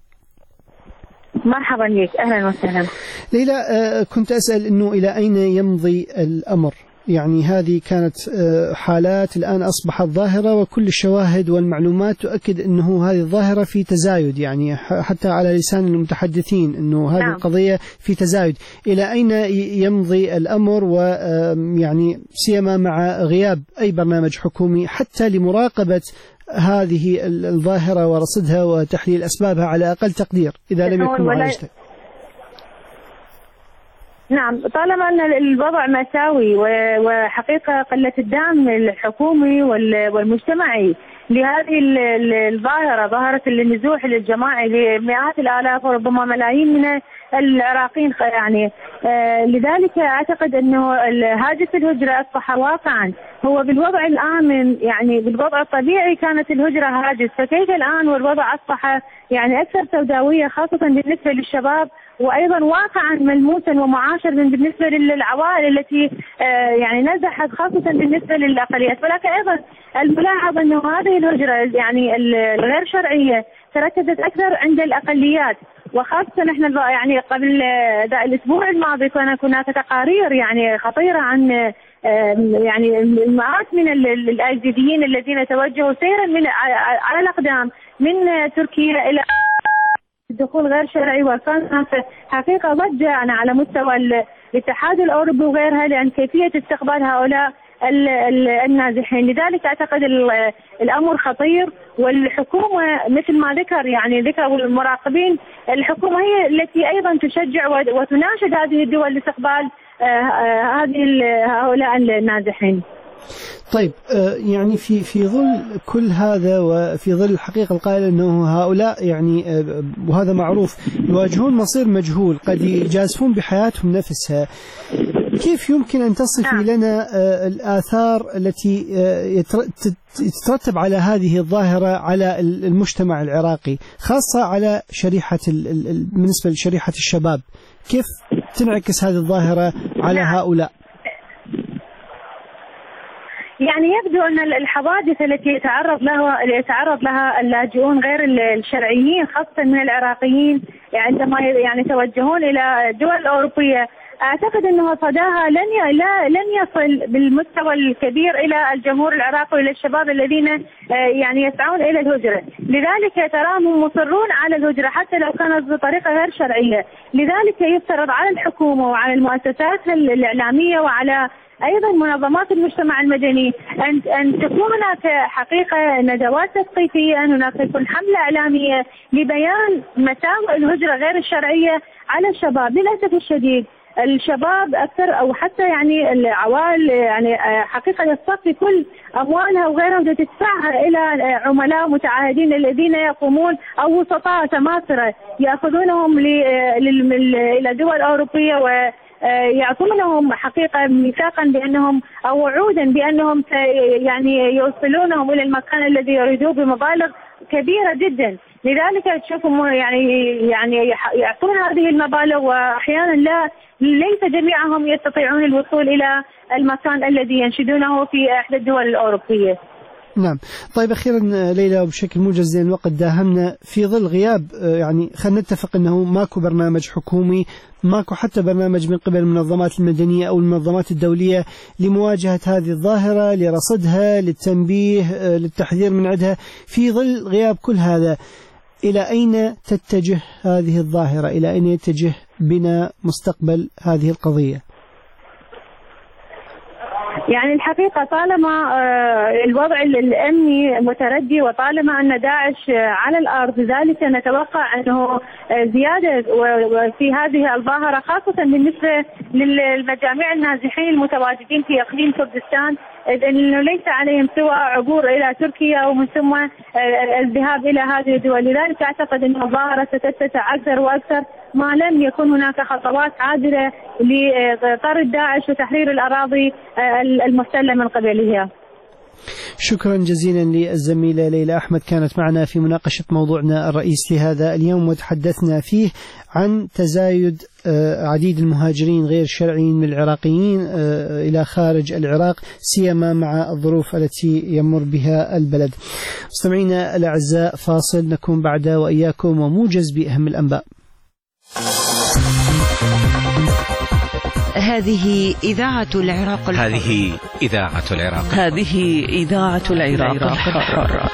مرحبا بك، أهلا وسهلا. ليلى، كنت أسأل أنه إلى أين يمضي الأمر؟ يعني هذه كانت حالات، الآن أصبحت ظاهرة وكل الشواهد والمعلومات تؤكد أنه هذه الظاهرة في تزايد، يعني حتى على لسان المتحدثين أنه هذه نعم. القضية في تزايد. إلى أين يمضي الأمر؟ ويعني سيما مع غياب أي برنامج حكومي حتى لمراقبة هذه الظاهرة ورصدها وتحليل أسبابها على أقل تقدير إذا لم يكن معالجتها؟ نعم، طالما أن الوضع مأساوي وحقيقة قلة الدعم الحكومي والمجتمعي لهذه الظاهرة، ظاهرة النزوح الجماعي لمئات الآلاف وربما ملايين من العراقيين يعني، آه لذلك أعتقد أنه هاجس الهجرة أصبح واقعا. هو بالوضع الآمن يعني بالوضع الطبيعي كانت الهجرة هاجس، فكيف الآن والوضع أصبح يعني أكثر سوداوية خاصة بالنسبة للشباب، وأيضا واقعا ملموسا ومعاشر بالنسبة للعوائل التي آه يعني نزحت خاصة بالنسبة للأقليات. ولكن أيضا الملاحظ أنه هذه الهجرة يعني الغير شرعية تركزت أكثر عند الأقليات، وخاصة نحن يعني قبل الأسبوع الماضي كان هناك تقارير يعني خطيرة عن يعني المئات من الأيزيديين الذين توجهوا سيرا من على الأقدام من تركيا إلى الدخول غير شرعي، وكان هناك حقيقة ضجة على مستوى الاتحاد الأوروبي وغيرها لأن كيفية استقبال هؤلاء النازحين. لذلك أعتقد الأمر خطير، والحكومة مثل ما ذكر يعني ذكروا المراقبين، الحكومة هي التي أيضا تشجع وتناشد هذه الدول لاستقبال هذه هؤلاء النازحين. طيب يعني في في ظل كل هذا وفي ظل الحقيقة القائلة أنه هؤلاء يعني وهذا معروف يواجهون مصير مجهول قد يجازفون بحياتهم نفسها، كيف يمكن أن تصفي لنا الآثار التي تترتب على هذه الظاهرة على المجتمع العراقي خاصة على شريحة بالنسبة لشريحة الشباب؟ كيف تنعكس هذه الظاهرة على هؤلاء؟ يعني يبدو أن الحوادث التي يتعرض لها يتعرض لها اللاجئون غير الشرعيين خاصة من العراقيين عندما يعني يتوجهون إلى الدول الأوروبية، أعتقد أنه صداها لن لا لن يصل بالمستوى الكبير إلى الجمهور العراقي وإلى الشباب الذين يعني يسعون إلى الهجرة. لذلك تراهم مصرون على الهجرة حتى لو كانت بطريقة غير شرعية. لذلك يفترض على الحكومة وعلى المؤسسات الإعلامية وعلى أيضا منظمات المجتمع المدني أن أن تكون هناك حقيقة ندوات تثقيفية، أن هناك تكون حملة إعلامية لبيان مساوئ الهجرة غير الشرعية على الشباب. للأسف الشديد الشباب أكثر أو حتى يعني العوائل يعني حقيقة يصطفي كل أموالها وغيرها وتدفعها إلى عملاء متعاهدين الذين يقومون أو وسطاء سماسرة يأخذونهم إلى دول أوروبية و يعطونهم حقيقة ميثاقا بأنهم أو وعودا بأنهم يعني يوصلونهم إلى المكان الذي يريدوه بمبالغ كبيرة جدا. لذلك تشوفوا يعني يعني يعطون هذه المبالغ، وأحيانا لا ليس جميعهم يستطيعون الوصول إلى المكان الذي ينشدونه في إحدى الدول الأوروبية. نعم. طيب أخيرا ليلى وبشكل موجز لأن الوقت داهمنا، في ظل غياب يعني خلينا نتفق أنه ماكو برنامج حكومي، ماكو حتى برنامج من قبل المنظمات المدنية أو المنظمات الدولية لمواجهة هذه الظاهرة، لرصدها، للتنبيه، للتحذير من عدها، في ظل غياب كل هذا إلى أين تتجه هذه الظاهرة؟ إلى أين يتجه بنا مستقبل هذه القضية؟ يعني الحقيقة طالما الوضع الأمني متردي وطالما أن داعش على الأرض، ذلك نتوقع أنه زيادة في هذه الظاهرة خاصة بالنسبة للمجاميع النازحين المتواجدين في إقليم كردستان، أنه ليس عليهم سوى عبور إلى تركيا ومن ثم الذهاب إلى هذه الدول. لذلك أعتقد أن الظاهرة ستتسع أكثر وأكثر ما لم يكن هناك خطوات عادلة لطرد داعش وتحرير الأراضي المحتلة من قبلها. شكرا جزيلا للزميلة ليلى أحمد، كانت معنا في مناقشة موضوعنا الرئيس لهذا اليوم، وتحدثنا فيه عن تزايد عديد المهاجرين غير الشرعيين من العراقيين إلى خارج العراق، سيما مع الظروف التي يمر بها البلد. مستمعينا الأعزاء، فاصل نكون بعد وإياكم وموجز بأهم الأنباء. هذه إذاعة العراق الحر. هذه إذاعة العراق. هذه إذاعة العراق الحر.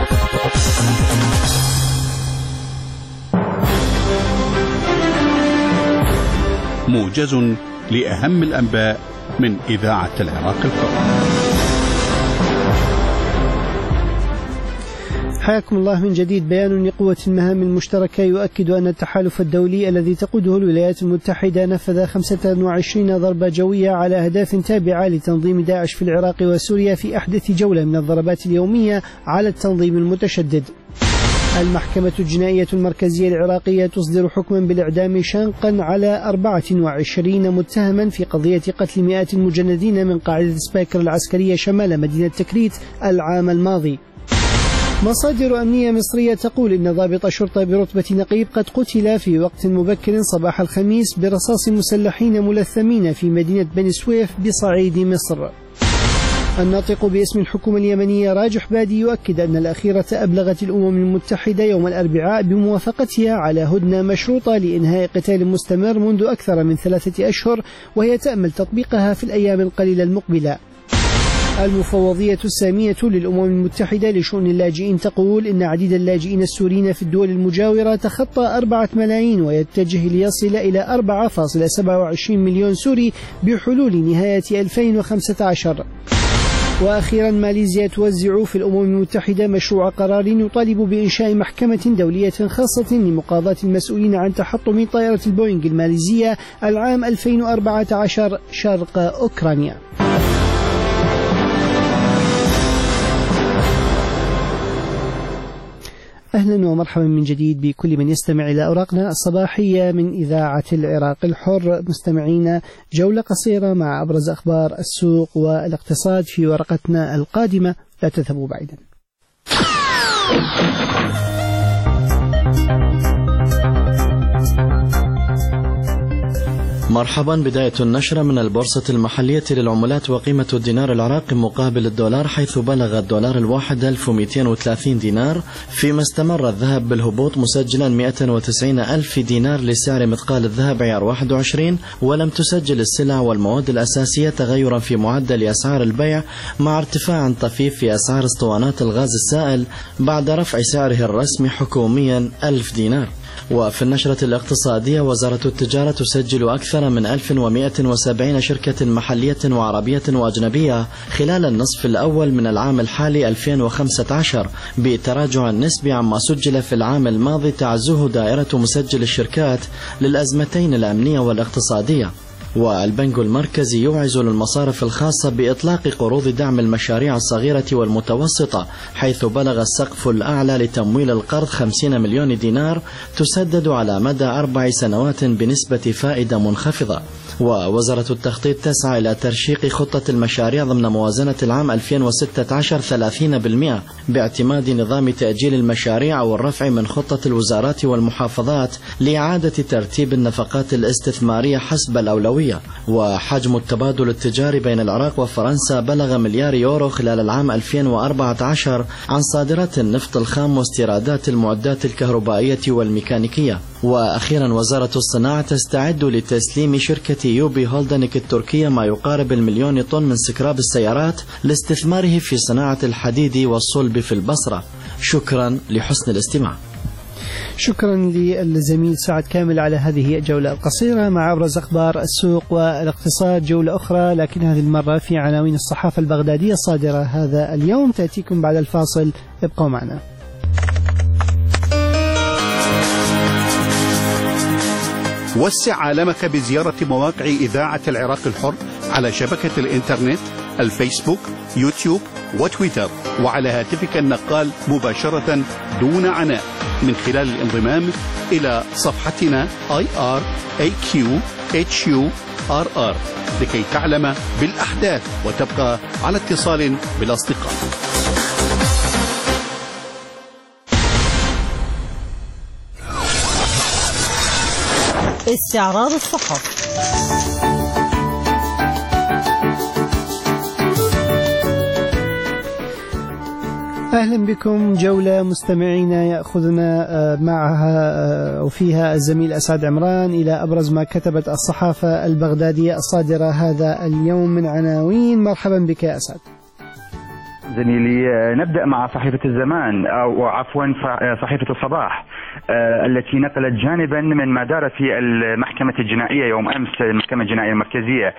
موجز لأهم الأنباء من إذاعة العراق الحر. حياكم الله من جديد. بيان لقوة المهام المشتركة يؤكد أن التحالف الدولي الذي تقوده الولايات المتحدة نفذ خمسة وعشرين ضربة جوية على أهداف تابعة لتنظيم داعش في العراق وسوريا في أحدث جولة من الضربات اليومية على التنظيم المتشدد. المحكمة الجنائية المركزية العراقية تصدر حكما بالإعدام شنقا على أربعة وعشرين متهما في قضية قتل مئات المجندين من قاعدة سبايكر العسكرية شمال مدينة تكريت العام الماضي. مصادر أمنية مصرية تقول إن ضابط شرطة برتبة نقيب قد قتل في وقت مبكر صباح الخميس برصاص مسلحين ملثمين في مدينة بني سويف بصعيد مصر. الناطق باسم الحكومة اليمنية راجح بادي يؤكد أن الأخيرة أبلغت الأمم المتحدة يوم الأربعاء بموافقتها على هدنة مشروطة لإنهاء قتال مستمر منذ أكثر من ثلاثة أشهر، وهي تأمل تطبيقها في الأيام القليلة المقبلة. المفوضية السامية للأمم المتحدة لشؤون اللاجئين تقول إن عديد اللاجئين السوريين في الدول المجاورة تخطى أربعة ملايين ويتجه ليصل إلى أربعة فاصلة سبعة وعشرين مليون سوري بحلول نهاية ألفين وخمسة عشر. وأخيرا ماليزيا توزع في الأمم المتحدة مشروع قرار يطالب بإنشاء محكمة دولية خاصة لمقاضاة المسؤولين عن تحطم طائرة البوينغ الماليزية العام ألفين وأربعة عشر شرق أوكرانيا. أهلا ومرحبا من جديد بكل من يستمع إلى أوراقنا الصباحية من إذاعة العراق الحر. مستمعينا، جولة قصيرة مع أبرز أخبار السوق والاقتصاد في ورقتنا القادمة، لا تذهبوا بعيدا. مرحبا. بداية النشرة من البورصة المحلية للعملات، وقيمة الدينار العراقي مقابل الدولار حيث بلغ الدولار الواحد ألف ومئتين وثلاثين دينار، فيما استمر الذهب بالهبوط مسجلا مئة وتسعين ألف دينار لسعر مثقال الذهب عيار واحد وعشرين، ولم تسجل السلع والمواد الأساسية تغيرا في معدل أسعار البيع مع ارتفاع طفيف في أسعار اسطوانات الغاز السائل بعد رفع سعره الرسمي حكوميا ألف دينار. وفي النشرة الاقتصادية، وزارة التجارة تسجل أكثر من ألف ومئة وسبعين شركة محلية وعربية وأجنبية خلال النصف الأول من العام الحالي ألفين وخمسة عشر بتراجع نسبي عما سجل في العام الماضي، تعزوه دائرة مسجل الشركات للأزمتين الأمنية والاقتصادية. والبنك المركزي يوعز للمصارف الخاصة بإطلاق قروض دعم المشاريع الصغيرة والمتوسطة، حيث بلغ السقف الأعلى لتمويل القرض خمسين مليون دينار تسدد على مدى أربع سنوات بنسبة فائدة منخفضة. ووزارة التخطيط تسعى إلى ترشيق خطة المشاريع ضمن موازنة العام ألفين وستة عشر ثلاثين بالمئة باعتماد نظام تأجيل المشاريع أو الرفع من خطة الوزارات والمحافظات لإعادة ترتيب النفقات الاستثمارية حسب الأولوية. وحجم التبادل التجاري بين العراق وفرنسا بلغ مليار يورو خلال العام ألفين وأربعة عشر عن صادرات النفط الخام واستيرادات المعدات الكهربائية والميكانيكية. وأخيرا، وزارة الصناعة تستعد لتسليم شركة يوبي هولدنك التركية ما يقارب المليون طن من سكراب السيارات لاستثماره في صناعة الحديد والصلب في البصرة. شكرا لحسن الاستماع. شكرا للزميل سعد كامل على هذه الجولة القصيرة مع أبرز أخبار السوق والاقتصاد. جولة أخرى لكن هذه المرة في عناوين الصحافة البغدادية الصادرة هذا اليوم، تأتيكم بعد الفاصل، ابقوا معنا. وسع عالمك بزيارة مواقع إذاعة العراق الحر على شبكة الإنترنت، الفيسبوك، يوتيوب وتويتر، وعلى هاتفك النقال مباشرة دون عناء من خلال الانضمام إلى صفحتنا آي آر إيه كيو إتش يو آر آر لكي تعلم بالأحداث وتبقى على اتصال بالأصدقاء. استعراض الصحف. أهلا بكم. جولة مستمعينا يأخذنا معها وفيها الزميل أسعد عمران إلى أبرز ما كتبت الصحافة البغدادية الصادرة هذا اليوم من عناوين. مرحبا بك يا أسعد. زميلي، نبدأ مع صحيفة الزمان أو عفوا صحيفة الصباح التي نقلت جانبا من ما دار في المحكمة الجنائية يوم أمس، المحكمة الجنائية المركزية،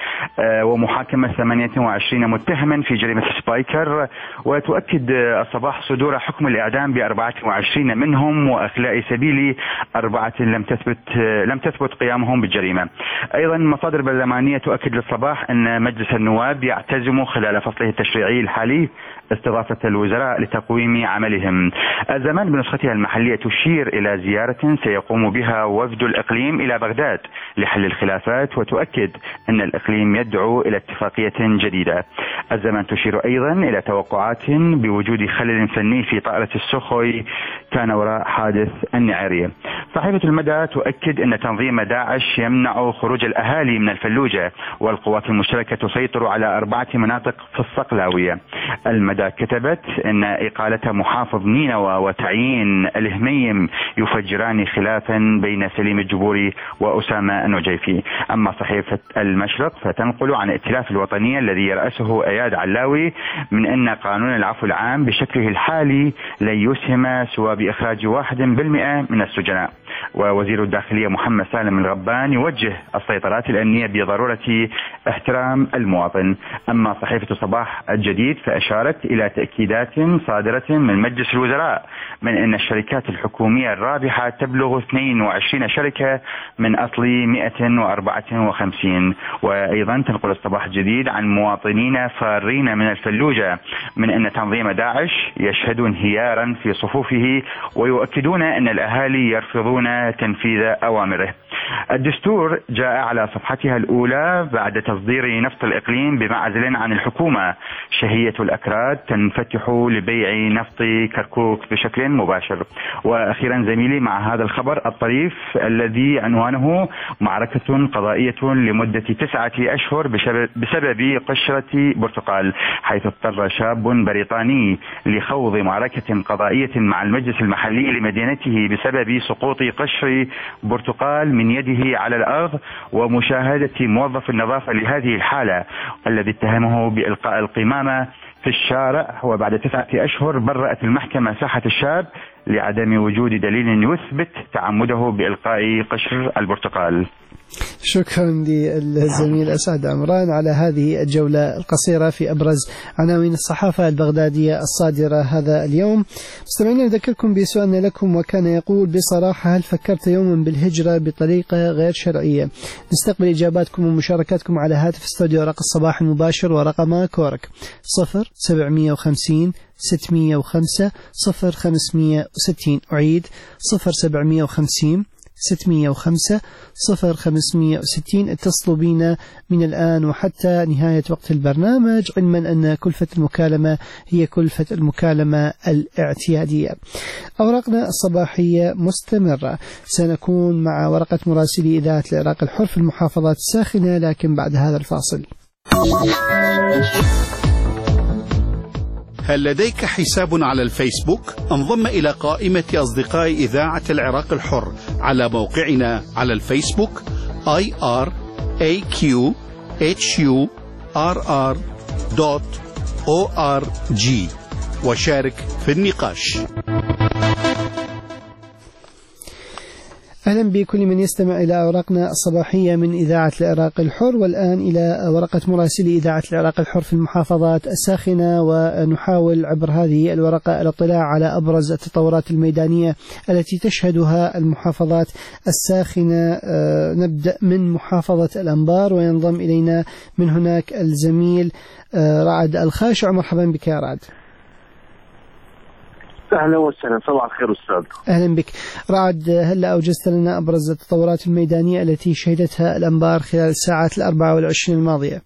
ومحاكمة ثمانية وعشرين متهما في جريمة سبايكر. وتؤكد الصباح صدور حكم الإعدام بأربعة وعشرين منهم وإخلاء سبيل أربعة لم تثبت لم تثبت قيامهم بالجريمة. أيضا مصادر برلمانية تؤكد للصباح أن مجلس النواب يعتزم خلال فصله التشريعي الحالي استضافة الوزراء لتقويم عملهم. الزمان بنسختها المحلية تشير إلى زيارة سيقوم بها وفد الإقليم إلى بغداد لحل الخلافات، وتؤكد أن الإقليم يدعو إلى اتفاقية جديدة. الزمان تشير أيضا إلى توقعات بوجود خلل فني في طائرة السخوي كان وراء حادث النعيرية. صحيفة المدى تؤكد أن تنظيم داعش يمنع خروج الأهالي من الفلوجة، والقوات المشتركة تسيطر على أربعة مناطق في الصقلاوية. المدى كتبت أن إقالة محافظ نينوى وتعيين الهميم يفجران خلافا بين سليم الجبوري وأسامة النجيفي. أما صحيفة المشرق فتنقل عن ائتلاف الوطنية الذي يرأسه اياد علاوي من أن قانون العفو العام بشكله الحالي لن يسهم سوى بإخراج واحد بالمئة من السجناء. ووزير الداخلية محمد سالم الغبان يوجه السيطرات الأمنية بضرورة احترام المواطن. أما صحيفة صباح الجديد فأشارت إلى تأكيدات صادرة من مجلس الوزراء من أن الشركات الحكومية الرابحة تبلغ اثنين وعشرين شركة من أصل مئة وأربعة وخمسين. وأيضا تنقل الصباح الجديد عن مواطنين فارين من الفلوجة من أن تنظيم داعش يشهد انهيارا في صفوفه، ويؤكدون أن الأهالي يرفضون تنفيذ أوامره. الدستور جاء على صفحتها الأولى بعد تصدير نفط الإقليم بمعزل عن الحكومة. شهية الأكراد تنفتح لبيع نفط كركوك بشكل مباشر. وأخيرا زميلي مع هذا الخبر الطريف الذي عنوانه معركة قضائية لمدة تسعة أشهر بسبب قشرة برتقال، حيث اضطر شاب بريطاني لخوض معركة قضائية مع المجلس المحلي لمدينته بسبب سقوط قشر برتقال من يده على الأرض ومشاهدة موظف النظافة لهذه الحالة الذي اتهمه بإلقاء القمامة في الشارع. وبعد تسعة أشهر برأت المحكمة ساحة الشاب لعدم وجود دليل يثبت تعمده بإلقاء قشر البرتقال. شكرا للزميل أسعد عمران على هذه الجولة القصيرة في أبرز عناوين الصحافة البغدادية الصادرة هذا اليوم. مستمعين نذكركم بسؤالنا لكم وكان يقول: بصراحة هل فكرت يوما بالهجرة بطريقة غير شرعية؟ نستقبل إجاباتكم ومشاركاتكم على هاتف استوديو رقم الصباح المباشر ورقم كورك صفر سبعمية وخمسين ستمية وخمسة صفر خمسمية وستين. أعيد صفر سبعمية وخمسين ستمية وخمسة صفر خمسمية وستين. اتصلوا بنا من الآن وحتى نهاية وقت البرنامج، علما أن كلفة المكالمة هي كلفة المكالمة الاعتيادية. أوراقنا الصباحية مستمرة. سنكون مع ورقة مراسلي إذاعة العراق الحر في المحافظات الساخنة، لكن بعد هذا الفاصل. هل لديك حساب على الفيسبوك؟ انضم إلى قائمة أصدقاء إذاعة العراق الحر على موقعنا على الفيسبوك آي آر إيه كيو إتش يو آر آر دوت أو آر جي وشارك في النقاش. أهلا بكل من يستمع إلى أوراقنا الصباحية من إذاعة العراق الحر، والآن إلى ورقة مراسلي إذاعة العراق الحر في المحافظات الساخنة، ونحاول عبر هذه الورقة الاطلاع على أبرز التطورات الميدانية التي تشهدها المحافظات الساخنة. نبدأ من محافظة الأنبار، وينضم إلينا من هناك الزميل رعد الخاشع. مرحبا بك يا رعد. أهلا وسهلا، صباح الخير أستاذ. أهلا بك رعد. هلا أوجزت لنا أبرز التطورات الميدانية التي شهدتها الأنبار خلال الساعات الأربعة والعشرين الماضية.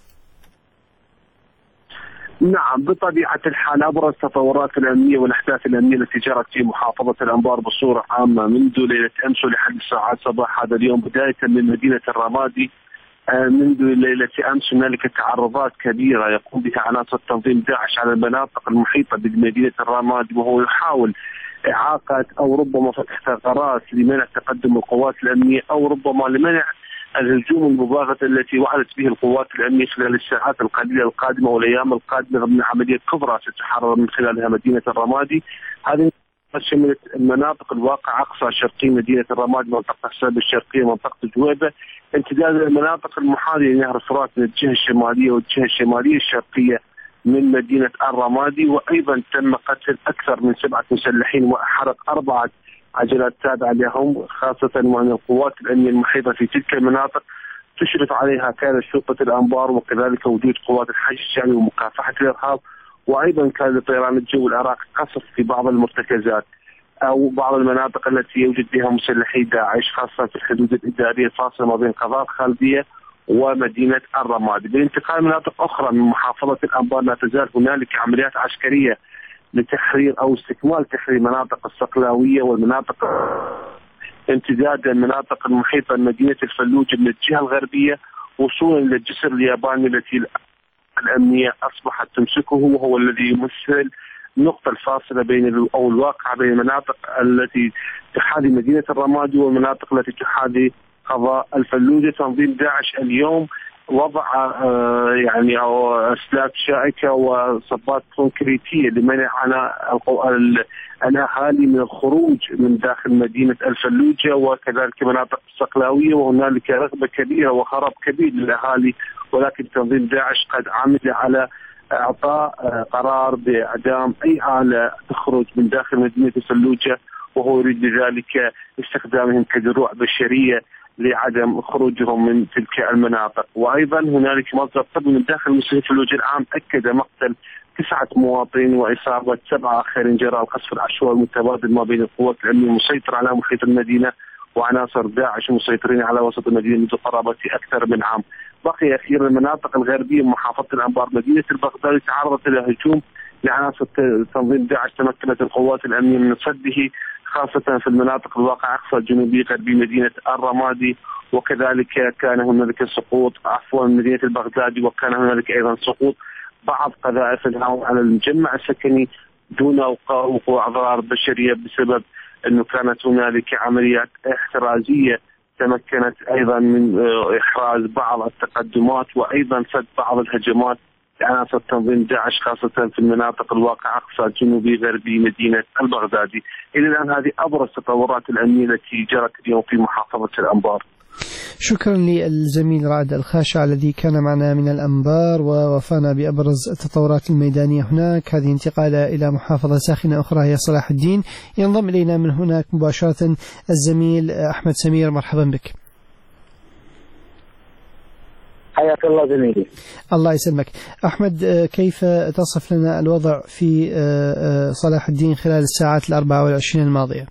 نعم، بطبيعة الحال أبرز التطورات الأمنية والأحداث الأمنية التي جرت في محافظة الأنبار بصورة عامة منذ ليلة أمس ولحد الساعات صباح هذا اليوم، بداية من مدينة الرمادي. منذ ليلة أمس هنالك تعرضات كبيرة يقوم بها عناصر تنظيم داعش على المناطق المحيطة بمدينة الرمادي، وهو يحاول إعاقة أو ربما فتح ثغرات لمنع تقدم القوات الأمنية أو ربما لمنع الهجوم المباغت التي وعدت به القوات الأمنية خلال الساعات القليلة القادمة والأيام القادمة ضمن عملية كبرى ستحرر من خلالها مدينة الرمادي. هذه شملت المناطق الواقع أقصى شرقي مدينة الرمادي، منطقة السلب الشرقية، منطقة جويبة، امتداد المناطق المحاذية لنهر الفرات من الجهة الشمالية والجهة الشمالية الشرقية من مدينة الرمادي. وأيضا تم قتل أكثر من سبعة مسلحين وحرق أربعة عجلات تابعة لهم، خاصة وأن القوات الأمنية المحيطة في تلك المناطق تشرف عليها كانت شرطة الأنبار وكذلك وجود قوات الحشد الشعبي ومكافحة الإرهاب. وأيضا كان لطيران الجو العراقي قصف في بعض المرتكزات أو بعض المناطق التي يوجد بها مسلحي داعش، خاصة في الحدود الإدارية الفاصلة ما بين قضاء خالدية ومدينة الرمادي. بالانتقال مناطق أخرى من محافظة الأنبار لا تزال هنالك عمليات عسكرية لتحرير أو استكمال تحرير مناطق الصقلاوية والمناطق امتداد المناطق المحيطة بمدينة الفلوجة من الجهة الغربية وصولا إلى الجسر الياباني التي الأمنية أصبحت تمسكه، وهو الذي يمثل النقطة الفاصلة بين أو الواقع بين المناطق التي تحاذي مدينة الرمادي والمناطق التي تحاذي قضاء الفلوجة. تنظيم داعش اليوم وضع يعني أو أسلاك شائكة وصبات كونكريتية لمنع الأهالي من الخروج من داخل مدينة الفلوجة وكذلك مناطق الصقلاوية، وهنالك رغبة كبيرة وخراب كبير للأهالي، ولكن تنظيم داعش قد عمل على إعطاء قرار بإعدام أي آلة تخرج من داخل مدينة الفلوجة، وهو يريد بذلك استخدامهم كدروع بشرية لعدم خروجهم من تلك المناطق. وأيضا هنالك مصدر طبي من داخل مستشفى الفلوجة العام أكد مقتل تسعة مواطنين وإصابة سبعة آخرين جراء القصف العشوائي المتبادل ما بين القوات الأمنية المسيطرة على محيط المدينة وعناصر داعش المسيطرين على وسط المدينة منذ قرابة أكثر من عام. بقي أخيرا المناطق الغربية من محافظة الأنبار مدينة البغدادي تعرضت إلى هجوم لعناصر تنظيم داعش. تمكنت القوات الأمنية من صده خاصة في المناطق الواقع أقصى الجنوبي غربي مدينة الرمادي، وكذلك كان هنالك سقوط عفوا مدينة البغدادي، وكان هنالك أيضا سقوط بعض قذائف الهواء على المجمع السكني دون وقوع أضرار بشرية بسبب أنه كانت هنالك عمليات احترازية تمكنت أيضا من إحراز بعض التقدمات وأيضا سد بعض الهجمات لعناصر تنظيم داعش خاصة في المناطق الواقع أقصى الجنوبي غربي مدينة البغدادي. إلى الآن هذه أبرز التطورات الأمنية التي جرت اليوم في محافظة الأنبار. شكرا للزميل رعد الخاشع الذي كان معنا من الأنبار ووفانا بأبرز التطورات الميدانية هناك. هذه انتقالة إلى محافظة ساخنة أخرى هي صلاح الدين. ينضم إلينا من هناك مباشرة الزميل أحمد سمير. مرحبا بك. حياك الله زميلي. الله يسلمك. أحمد، كيف تصف لنا الوضع في صلاح الدين خلال الساعات الأربعة والعشرين الماضية؟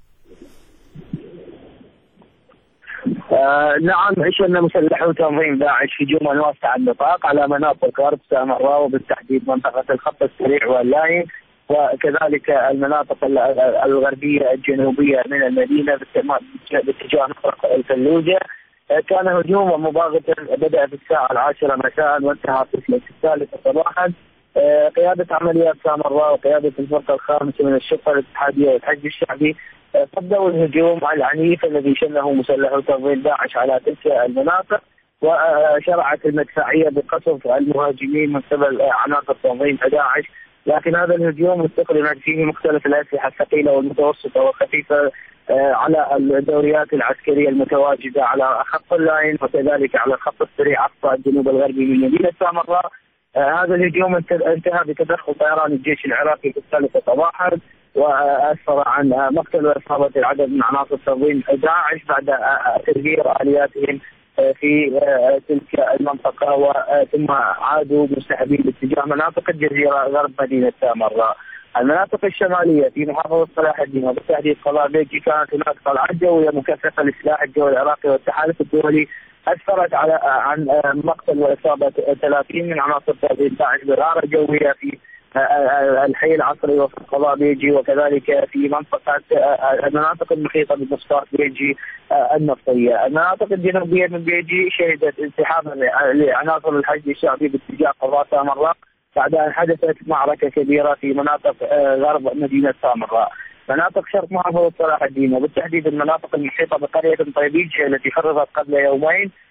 آه نعم، عشنا مسلحو تنظيم داعش هجوما واسع النطاق على مناطق غرب سامراء وبالتحديد منطقة الخط السريع واللاين، وكذلك المناطق الغربية الجنوبية من المدينة باتجاه منطقة الفلوجة. كان هجوما مباغتا بدأ في الساعة العاشرة مساء وانتهى في الثالثة صباحا. قيادة عمليات سامراء وقيادة الفرقة الخامسة من الشرطة الاتحادية والحشد الشعبي صدوا الهجوم العنيف الذي شنه مسلحو تنظيم داعش على تلك المناطق، وشرعت المدفعية بقصف المهاجمين من قبل عناصر تنظيم داعش. لكن هذا الهجوم استخدمت فيه مختلف الأسلحة الثقيلة والمتوسطة والخفيفة على الدوريات العسكرية المتواجدة على خط اللاين وكذلك على الخط السريع أقصى الجنوب الغربي من مدينة سامراء. هذا الهجوم انتهى بتدخل طيران الجيش العراقي في الثالثة صباحا، وأسفر عن مقتل وإصابة العدد من عناصر تنظيم داعش بعد تدبير آلياتهم في تلك المنطقة، وثم عادوا مستهدفين باتجاه مناطق الجزيرة غرب مدينة سامراء. المناطق الشمالية في محافظة صلاح الدين وبالتحديد قلعة بيجي كانت هناك قلعات جوية مكثفة للسلاح الجوي العراقي والتحالف الدولي أسفرت على عن مقتل وإصابة ثلاثين من عناصر تنظيم داعش برارة جوية في الحي العصري وفي قضاء بيجي، وكذلك في منطقة المناطق المحيطة بمسقط بيجي النفطية. المناطق الجنوبية من بيجي شهدت انسحابا لعناصر الحشد الشعبي باتجاه قضاء سامراء بعد أن حدثت معركة كبيرة في مناطق غرب مدينة سامراء. مناطق شرق محافظة صلاح الدين وبالتحديد المناطق المحيطة بقرية طيبيج التي حررت قبل يومين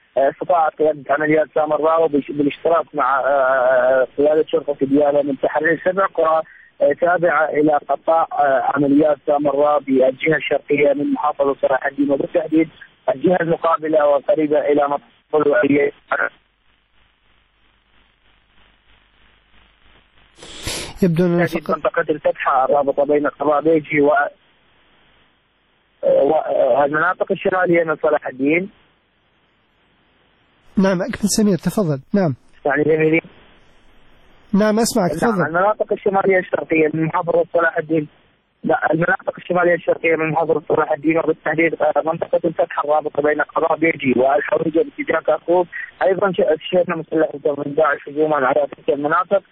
استطاعت قيادة عمليات سامراء بالاشتراك مع قيادة شرطة ديالى من تحرير سبع قرى تابعة إلى قطاع عمليات سامراء بالجهة الشرقية من محافظة صلاح الدين، وبالتحديد الجهة المقابلة وقريبة إلى منطقة الوعية. يبدو أن منطقة الفتحة الرابطة بين قرابيجي و والمناطق الشمالية من صلاح الدين. نعم أكمل سمير تفضل. نعم يعني جميلين. نعم أسمعك تفضل. نعم المناطق الشمالية الشرقية من محافظة صلاح الدين لا المناطق الشمالية الشرقية من محافظة صلاح الدين وبالتحديد منطقة الفتحة الرابطة بين قرابيجي والحورية باتجاه كركوك. أيضا شهدنا مسلح من داعش هجوما على تلك المناطق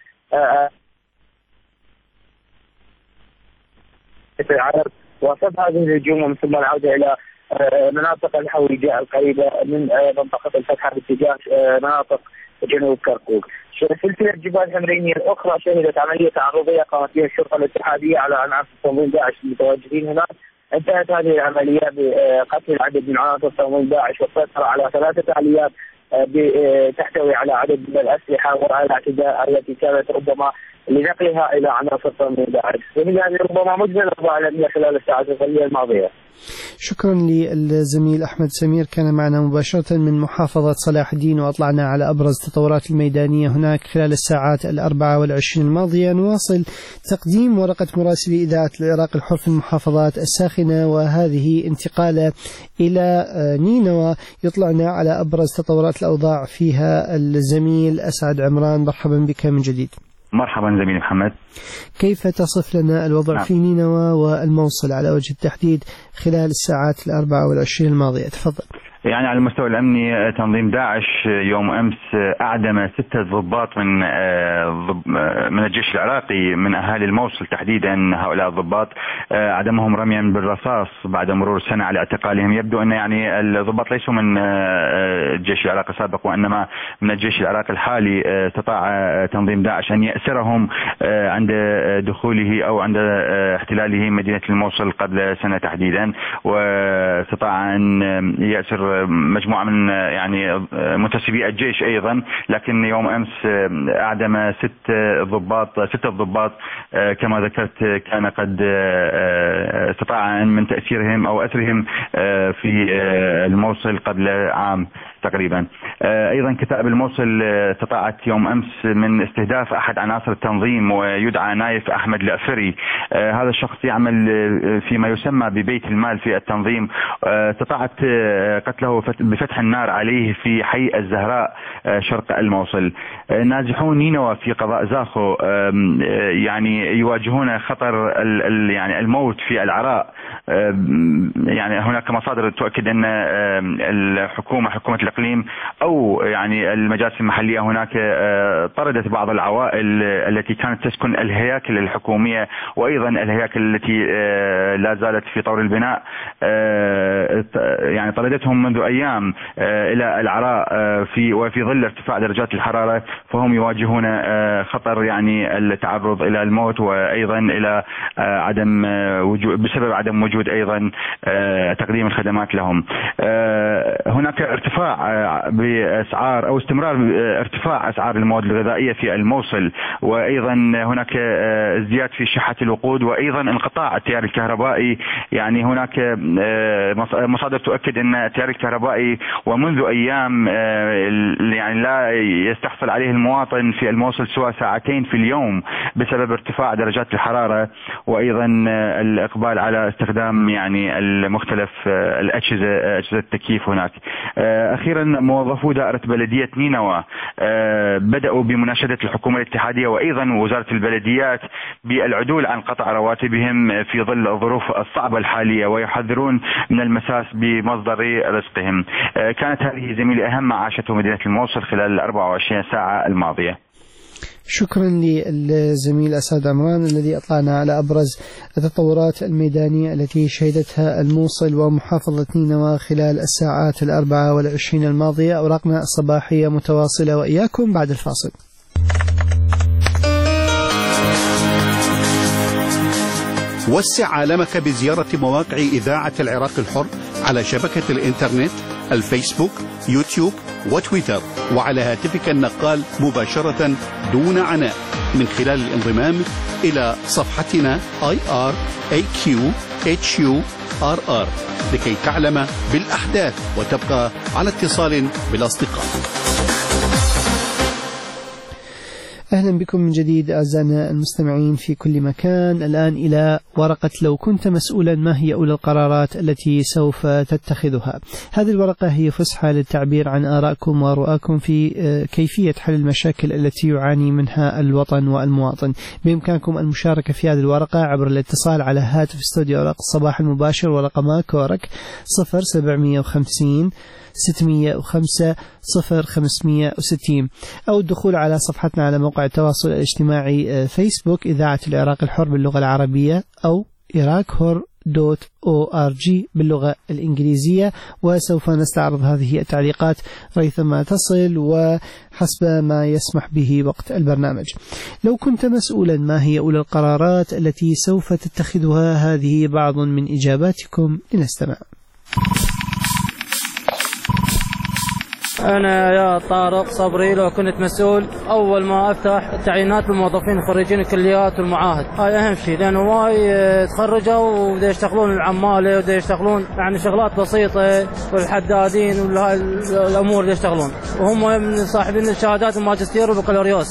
وصف هذه الهجوم ومن ثم العودة إلى مناطق الحويجة القريبة من منطقة الفتحة باتجاه مناطق جنوب كركوك. سلسلة جبال الحمرينية الأخرى شهدت عملية تعرضية قامت بها الشرطة الاتحادية على عناصر تنظيم داعش المتواجدين هناك. انتهت هذه العملية بقتل عدد من عناصر تنظيم داعش والسيطرة على ثلاثة آليات تحتوي على عدد من الأسلحة والاعتداء التي كانت ربما لنقلها إلى عناصر تنظيم داعش. ومن هذه ربما مجمل الأوضاع الأمنية خلال الساعات القليلة الماضية. شكرا للزميل أحمد سمير كان معنا مباشرة من محافظة صلاح الدين وأطلعنا على أبرز التطورات الميدانية هناك خلال الساعات الأربعة والعشرين الماضية. نواصل تقديم ورقة مراسل إذاعة العراق الحر في المحافظات الساخنة، وهذه انتقالة إلى نينوى يطلعنا على أبرز تطورات الأوضاع فيها الزميل أسعد عمران. مرحبا بك من جديد. مرحبا زميلي محمد. كيف تصف لنا الوضع نعم. في نينوى والموصل على وجه التحديد خلال الساعات الأربعة والعشرين الماضية؟ تفضل. يعني على المستوى الأمني تنظيم داعش يوم أمس أعدم ستة ضباط من من الجيش العراقي من أهالي الموصل تحديدا. هؤلاء الضباط أعدمهم رميا بالرصاص بعد مرور سنة على اعتقالهم. يبدو أن يعني الضباط ليسوا من الجيش العراقي السابق وإنما من الجيش العراقي الحالي. استطاع تنظيم داعش أن يأسرهم عند دخوله أو عند احتلاله مدينة الموصل قبل سنة تحديدا، واستطاع أن يأسر مجموعة من يعني منتسبي الجيش أيضا. لكن يوم أمس أعدم ست ضباط ستة ضباط كما ذكرت كان قد استطاع من تأثيرهم أو أسرهم في الموصل قبل عام تقريبا. أيضا كتائب الموصل استطاعت يوم أمس من استهداف أحد عناصر التنظيم ويدعى نايف أحمد العفري. هذا الشخص يعمل فيما يسمى ببيت المال في التنظيم. استطاعت قتله بفتح النار عليه في حي الزهراء شرق الموصل. نازحون نينوى في قضاء زاخو يعني يواجهون خطر يعني الموت في العراء. يعني هناك مصادر تؤكد أن الحكومة حكومة الإقليم أو يعني المجالس المحلية هناك طردت بعض العوائل التي كانت تسكن الهياكل الحكومية وأيضا الهياكل التي لا زالت في طور البناء. يعني طردتهم منذ أيام إلى العراء في وفي ظل ارتفاع درجات الحرارة، فهم يواجهون خطر يعني التعرض إلى الموت وأيضا إلى عدم وجود بسبب عدم وجود أيضا تقديم الخدمات لهم. هناك ارتفاع بأسعار أو استمرار ارتفاع أسعار المواد الغذائية في الموصل، وأيضا هناك ازدياد في شحة الوقود وأيضا انقطاع التيار الكهربائي. يعني هناك مصادر تؤكد أن التيار الكهربائي ومنذ أيام يعني لا يستحصل عليه المواطن في الموصل سوى ساعتين في اليوم بسبب ارتفاع درجات الحرارة وأيضا الإقبال على استخدام يعني المختلف الأجهزة أجهزة التكييف هناك. أخيرا موظفو دائرة بلدية نينوى بدأوا بمناشدة الحكومة الاتحادية وأيضا وزارة البلديات بالعدول عن قطع رواتبهم في ظل الظروف الصعبة الحالية ويحذرون من المساس بمصدر رزقهم. كانت هذه زميلي أهم ما عاشته مدينة الموصل خلال الأربع وعشرين ساعة الماضية. شكرا للزميل أسعد عمران الذي أطلعنا على أبرز التطورات الميدانية التي شهدتها الموصل ومحافظة نينوى خلال الساعات الأربعة والعشرين الماضية. أوراقنا الصباحية متواصلة وإياكم بعد الفاصل. وسع عالمك بزيارة مواقع إذاعة العراق الحر على شبكة الإنترنت الفيسبوك، يوتيوب وتويتر، وعلى هاتفك النقال مباشرة دون عناء من خلال الانضمام إلى صفحتنا آي آر إيه كيو إتش يو آر آر لكي تعلم بالأحداث وتبقى على اتصال بالأصدقاء. أهلا بكم من جديد أعزائنا المستمعين في كل مكان. الآن إلى ورقة لو كنت مسؤولا ما هي أولى القرارات التي سوف تتخذها. هذه الورقة هي فسحة للتعبير عن آرائكم ورؤاكم في كيفية حل المشاكل التي يعاني منها الوطن والمواطن. بإمكانكم المشاركة في هذه الورقة عبر الاتصال على هاتف استوديو أوراق الصباح المباشر ورقمها كورك صفر سبعمية وخمسين ستمية وخمسة صفر خمسمية وستين، أو الدخول على صفحتنا على موقع التواصل الاجتماعي فيسبوك إذاعة العراق الحر باللغة العربية أو إراكهر دوت أو آر جي باللغة الإنجليزية، وسوف نستعرض هذه التعليقات ريثما تصل وحسب ما يسمح به وقت البرنامج. لو كنت مسؤولا ما هي أولى القرارات التي سوف تتخذها؟ هذه بعض من إجاباتكم، لنستمع. أنا يا طارق صبري لو كنت مسؤول أول ما أفتح تعيينات الموظفين خريجين الكليات والمعاهد، هاي أهم شيء، لأنه واي تخرجوا ودا يشتغلون العمالة ودا يشتغلون يعني شغلات بسيطة والحدادين وهاي الأمور اللي يشتغلون، وهم من صاحبين الشهادات الماجستير والبكالوريوس.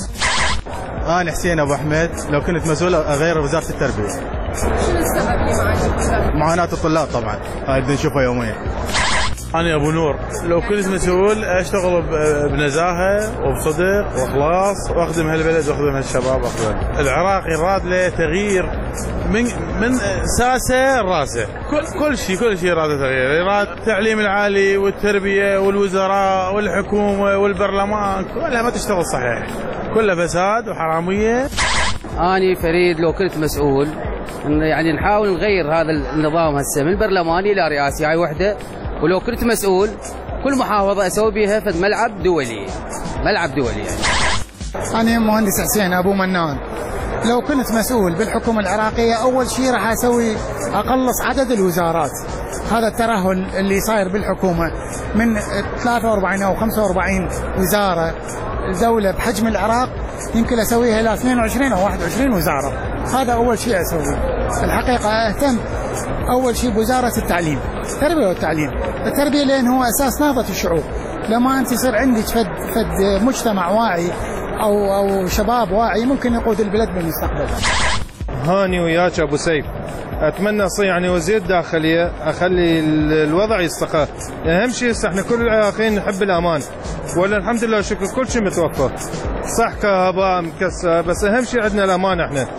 أنا حسين أبو أحمد لو كنت مسؤول أغير وزارة التربية. شنو السبب اللي معك؟ معاناة الطلاب طبعا، هاي بدنا نشوفها يوميا. أنا أبو نور لو كنت مسؤول أشتغل بنزاهة وبصدق وإخلاص وأخدم هالبلد وأخدم هالشباب وأخدم العراق. يراد له تغيير من من ساسة راسه، كل كل شيء كل شيء يراد تغيير. يراد التعليم العالي والتربية والوزراء والحكومة والبرلمان كلها ما تشتغل صحيح، كلها فساد وحرامية. أنا فريد لو كنت مسؤول يعني نحاول نغير هذا النظام هسه من برلماني إلى رئاسي، هاي وحدة. ولو كنت مسؤول كل محافظة أسوي بها فد ملعب دولي، ملعب دولي يعني. أنا مهندس حسين أبو منان لو كنت مسؤول بالحكومة العراقية أول شيء راح أسوي أقلص عدد الوزارات. هذا الترهل اللي صاير بالحكومة من ثلاثة وأربعين أو خمسة وأربعين وزارة الدولة بحجم العراق يمكن أسويها إلى اثنين وعشرين أو واحد وعشرين وزارة. هذا أول شيء أسويه. الحقيقة أهتم أول شيء بوزارة التعليم، التربية والتعليم. التربية لأن هو أساس نهضة الشعوب. لما أنت يصير عندك فد, فد مجتمع واعي أو, أو شباب واعي ممكن يقود البلد بالمستقبل. هاني وياك أبو سيف أتمنى أصير يعني وزير داخلية أخلي الوضع يستقر. أهم شيء احنا كل العراقيين نحب الأمان، ولا الحمد لله شكر كل شيء متوفر، صح كهرباء مكسر، بس أهم شيء عندنا الأمان احنا.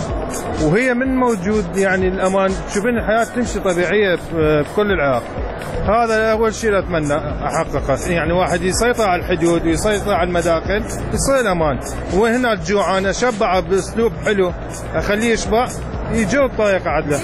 وهي من موجود يعني الأمان تشوفين الحياة تمشي طبيعية بكل العراق. هذا أول شيء أتمنى أحققه، يعني واحد يسيطر على الحدود ويسيطر على المداخل يصير الأمان. وهنا الجوعان أشبعه بأسلوب حلو أخليه يشبع يجو بطريقة عدلة.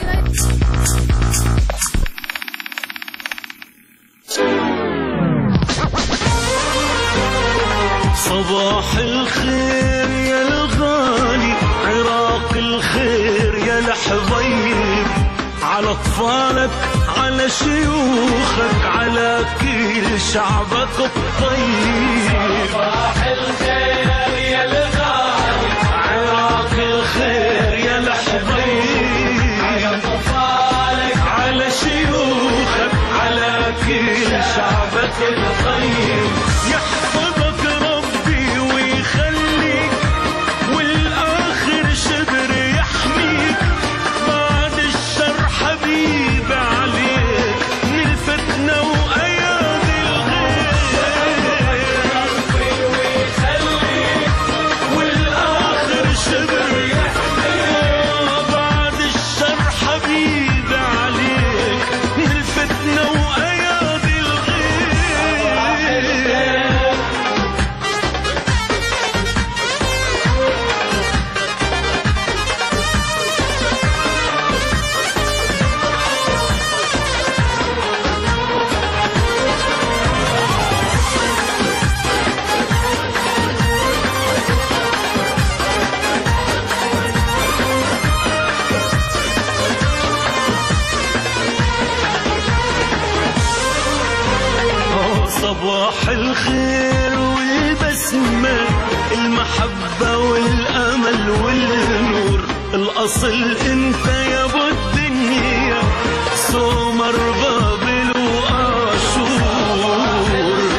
صباح الخير يا الغالي، عراق الخير يا الحبيب، على أطفالك على شيوخك على كل شعبك الطيب. صباح الخير يا الغالي، عراق الخير يا الحبيب، على أطفالك على شيوخك على كل شعبك الطيب. يحفظك ربي ويخليك والآخر شبر يحميك، بعد الشر حبيب عليك من الفتنة وأيادي الغير. ربي ويخليك والآخر شبر يحميك، بعد الشر حبيب عليك من الفتنة وأيادي الغير. صباح الخير والبسمة، المحبة والأمل والنور، الأصل انت يا ابو الدنيا، سومر بابل وآشور.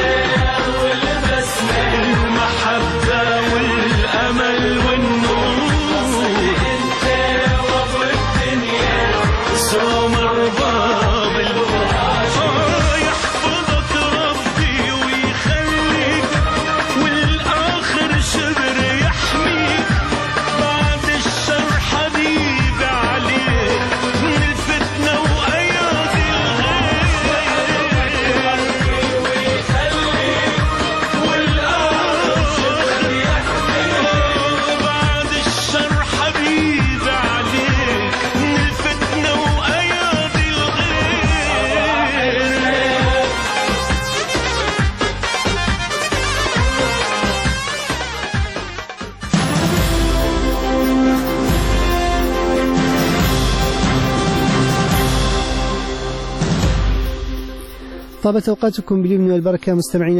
المحبة والأمل والنور، سومر بابل وآشور. يحفظك ربي ويخليك، والآخر شبر يحميك، بعد الشر حبيبي عليك، من الفتنة وأيادي الغير. والآخر يحميك، بعد الشر حبيبي عليك، من الفتنة وأيادي الغير. طابت أوقاتكم باليمن والبركة مستمعين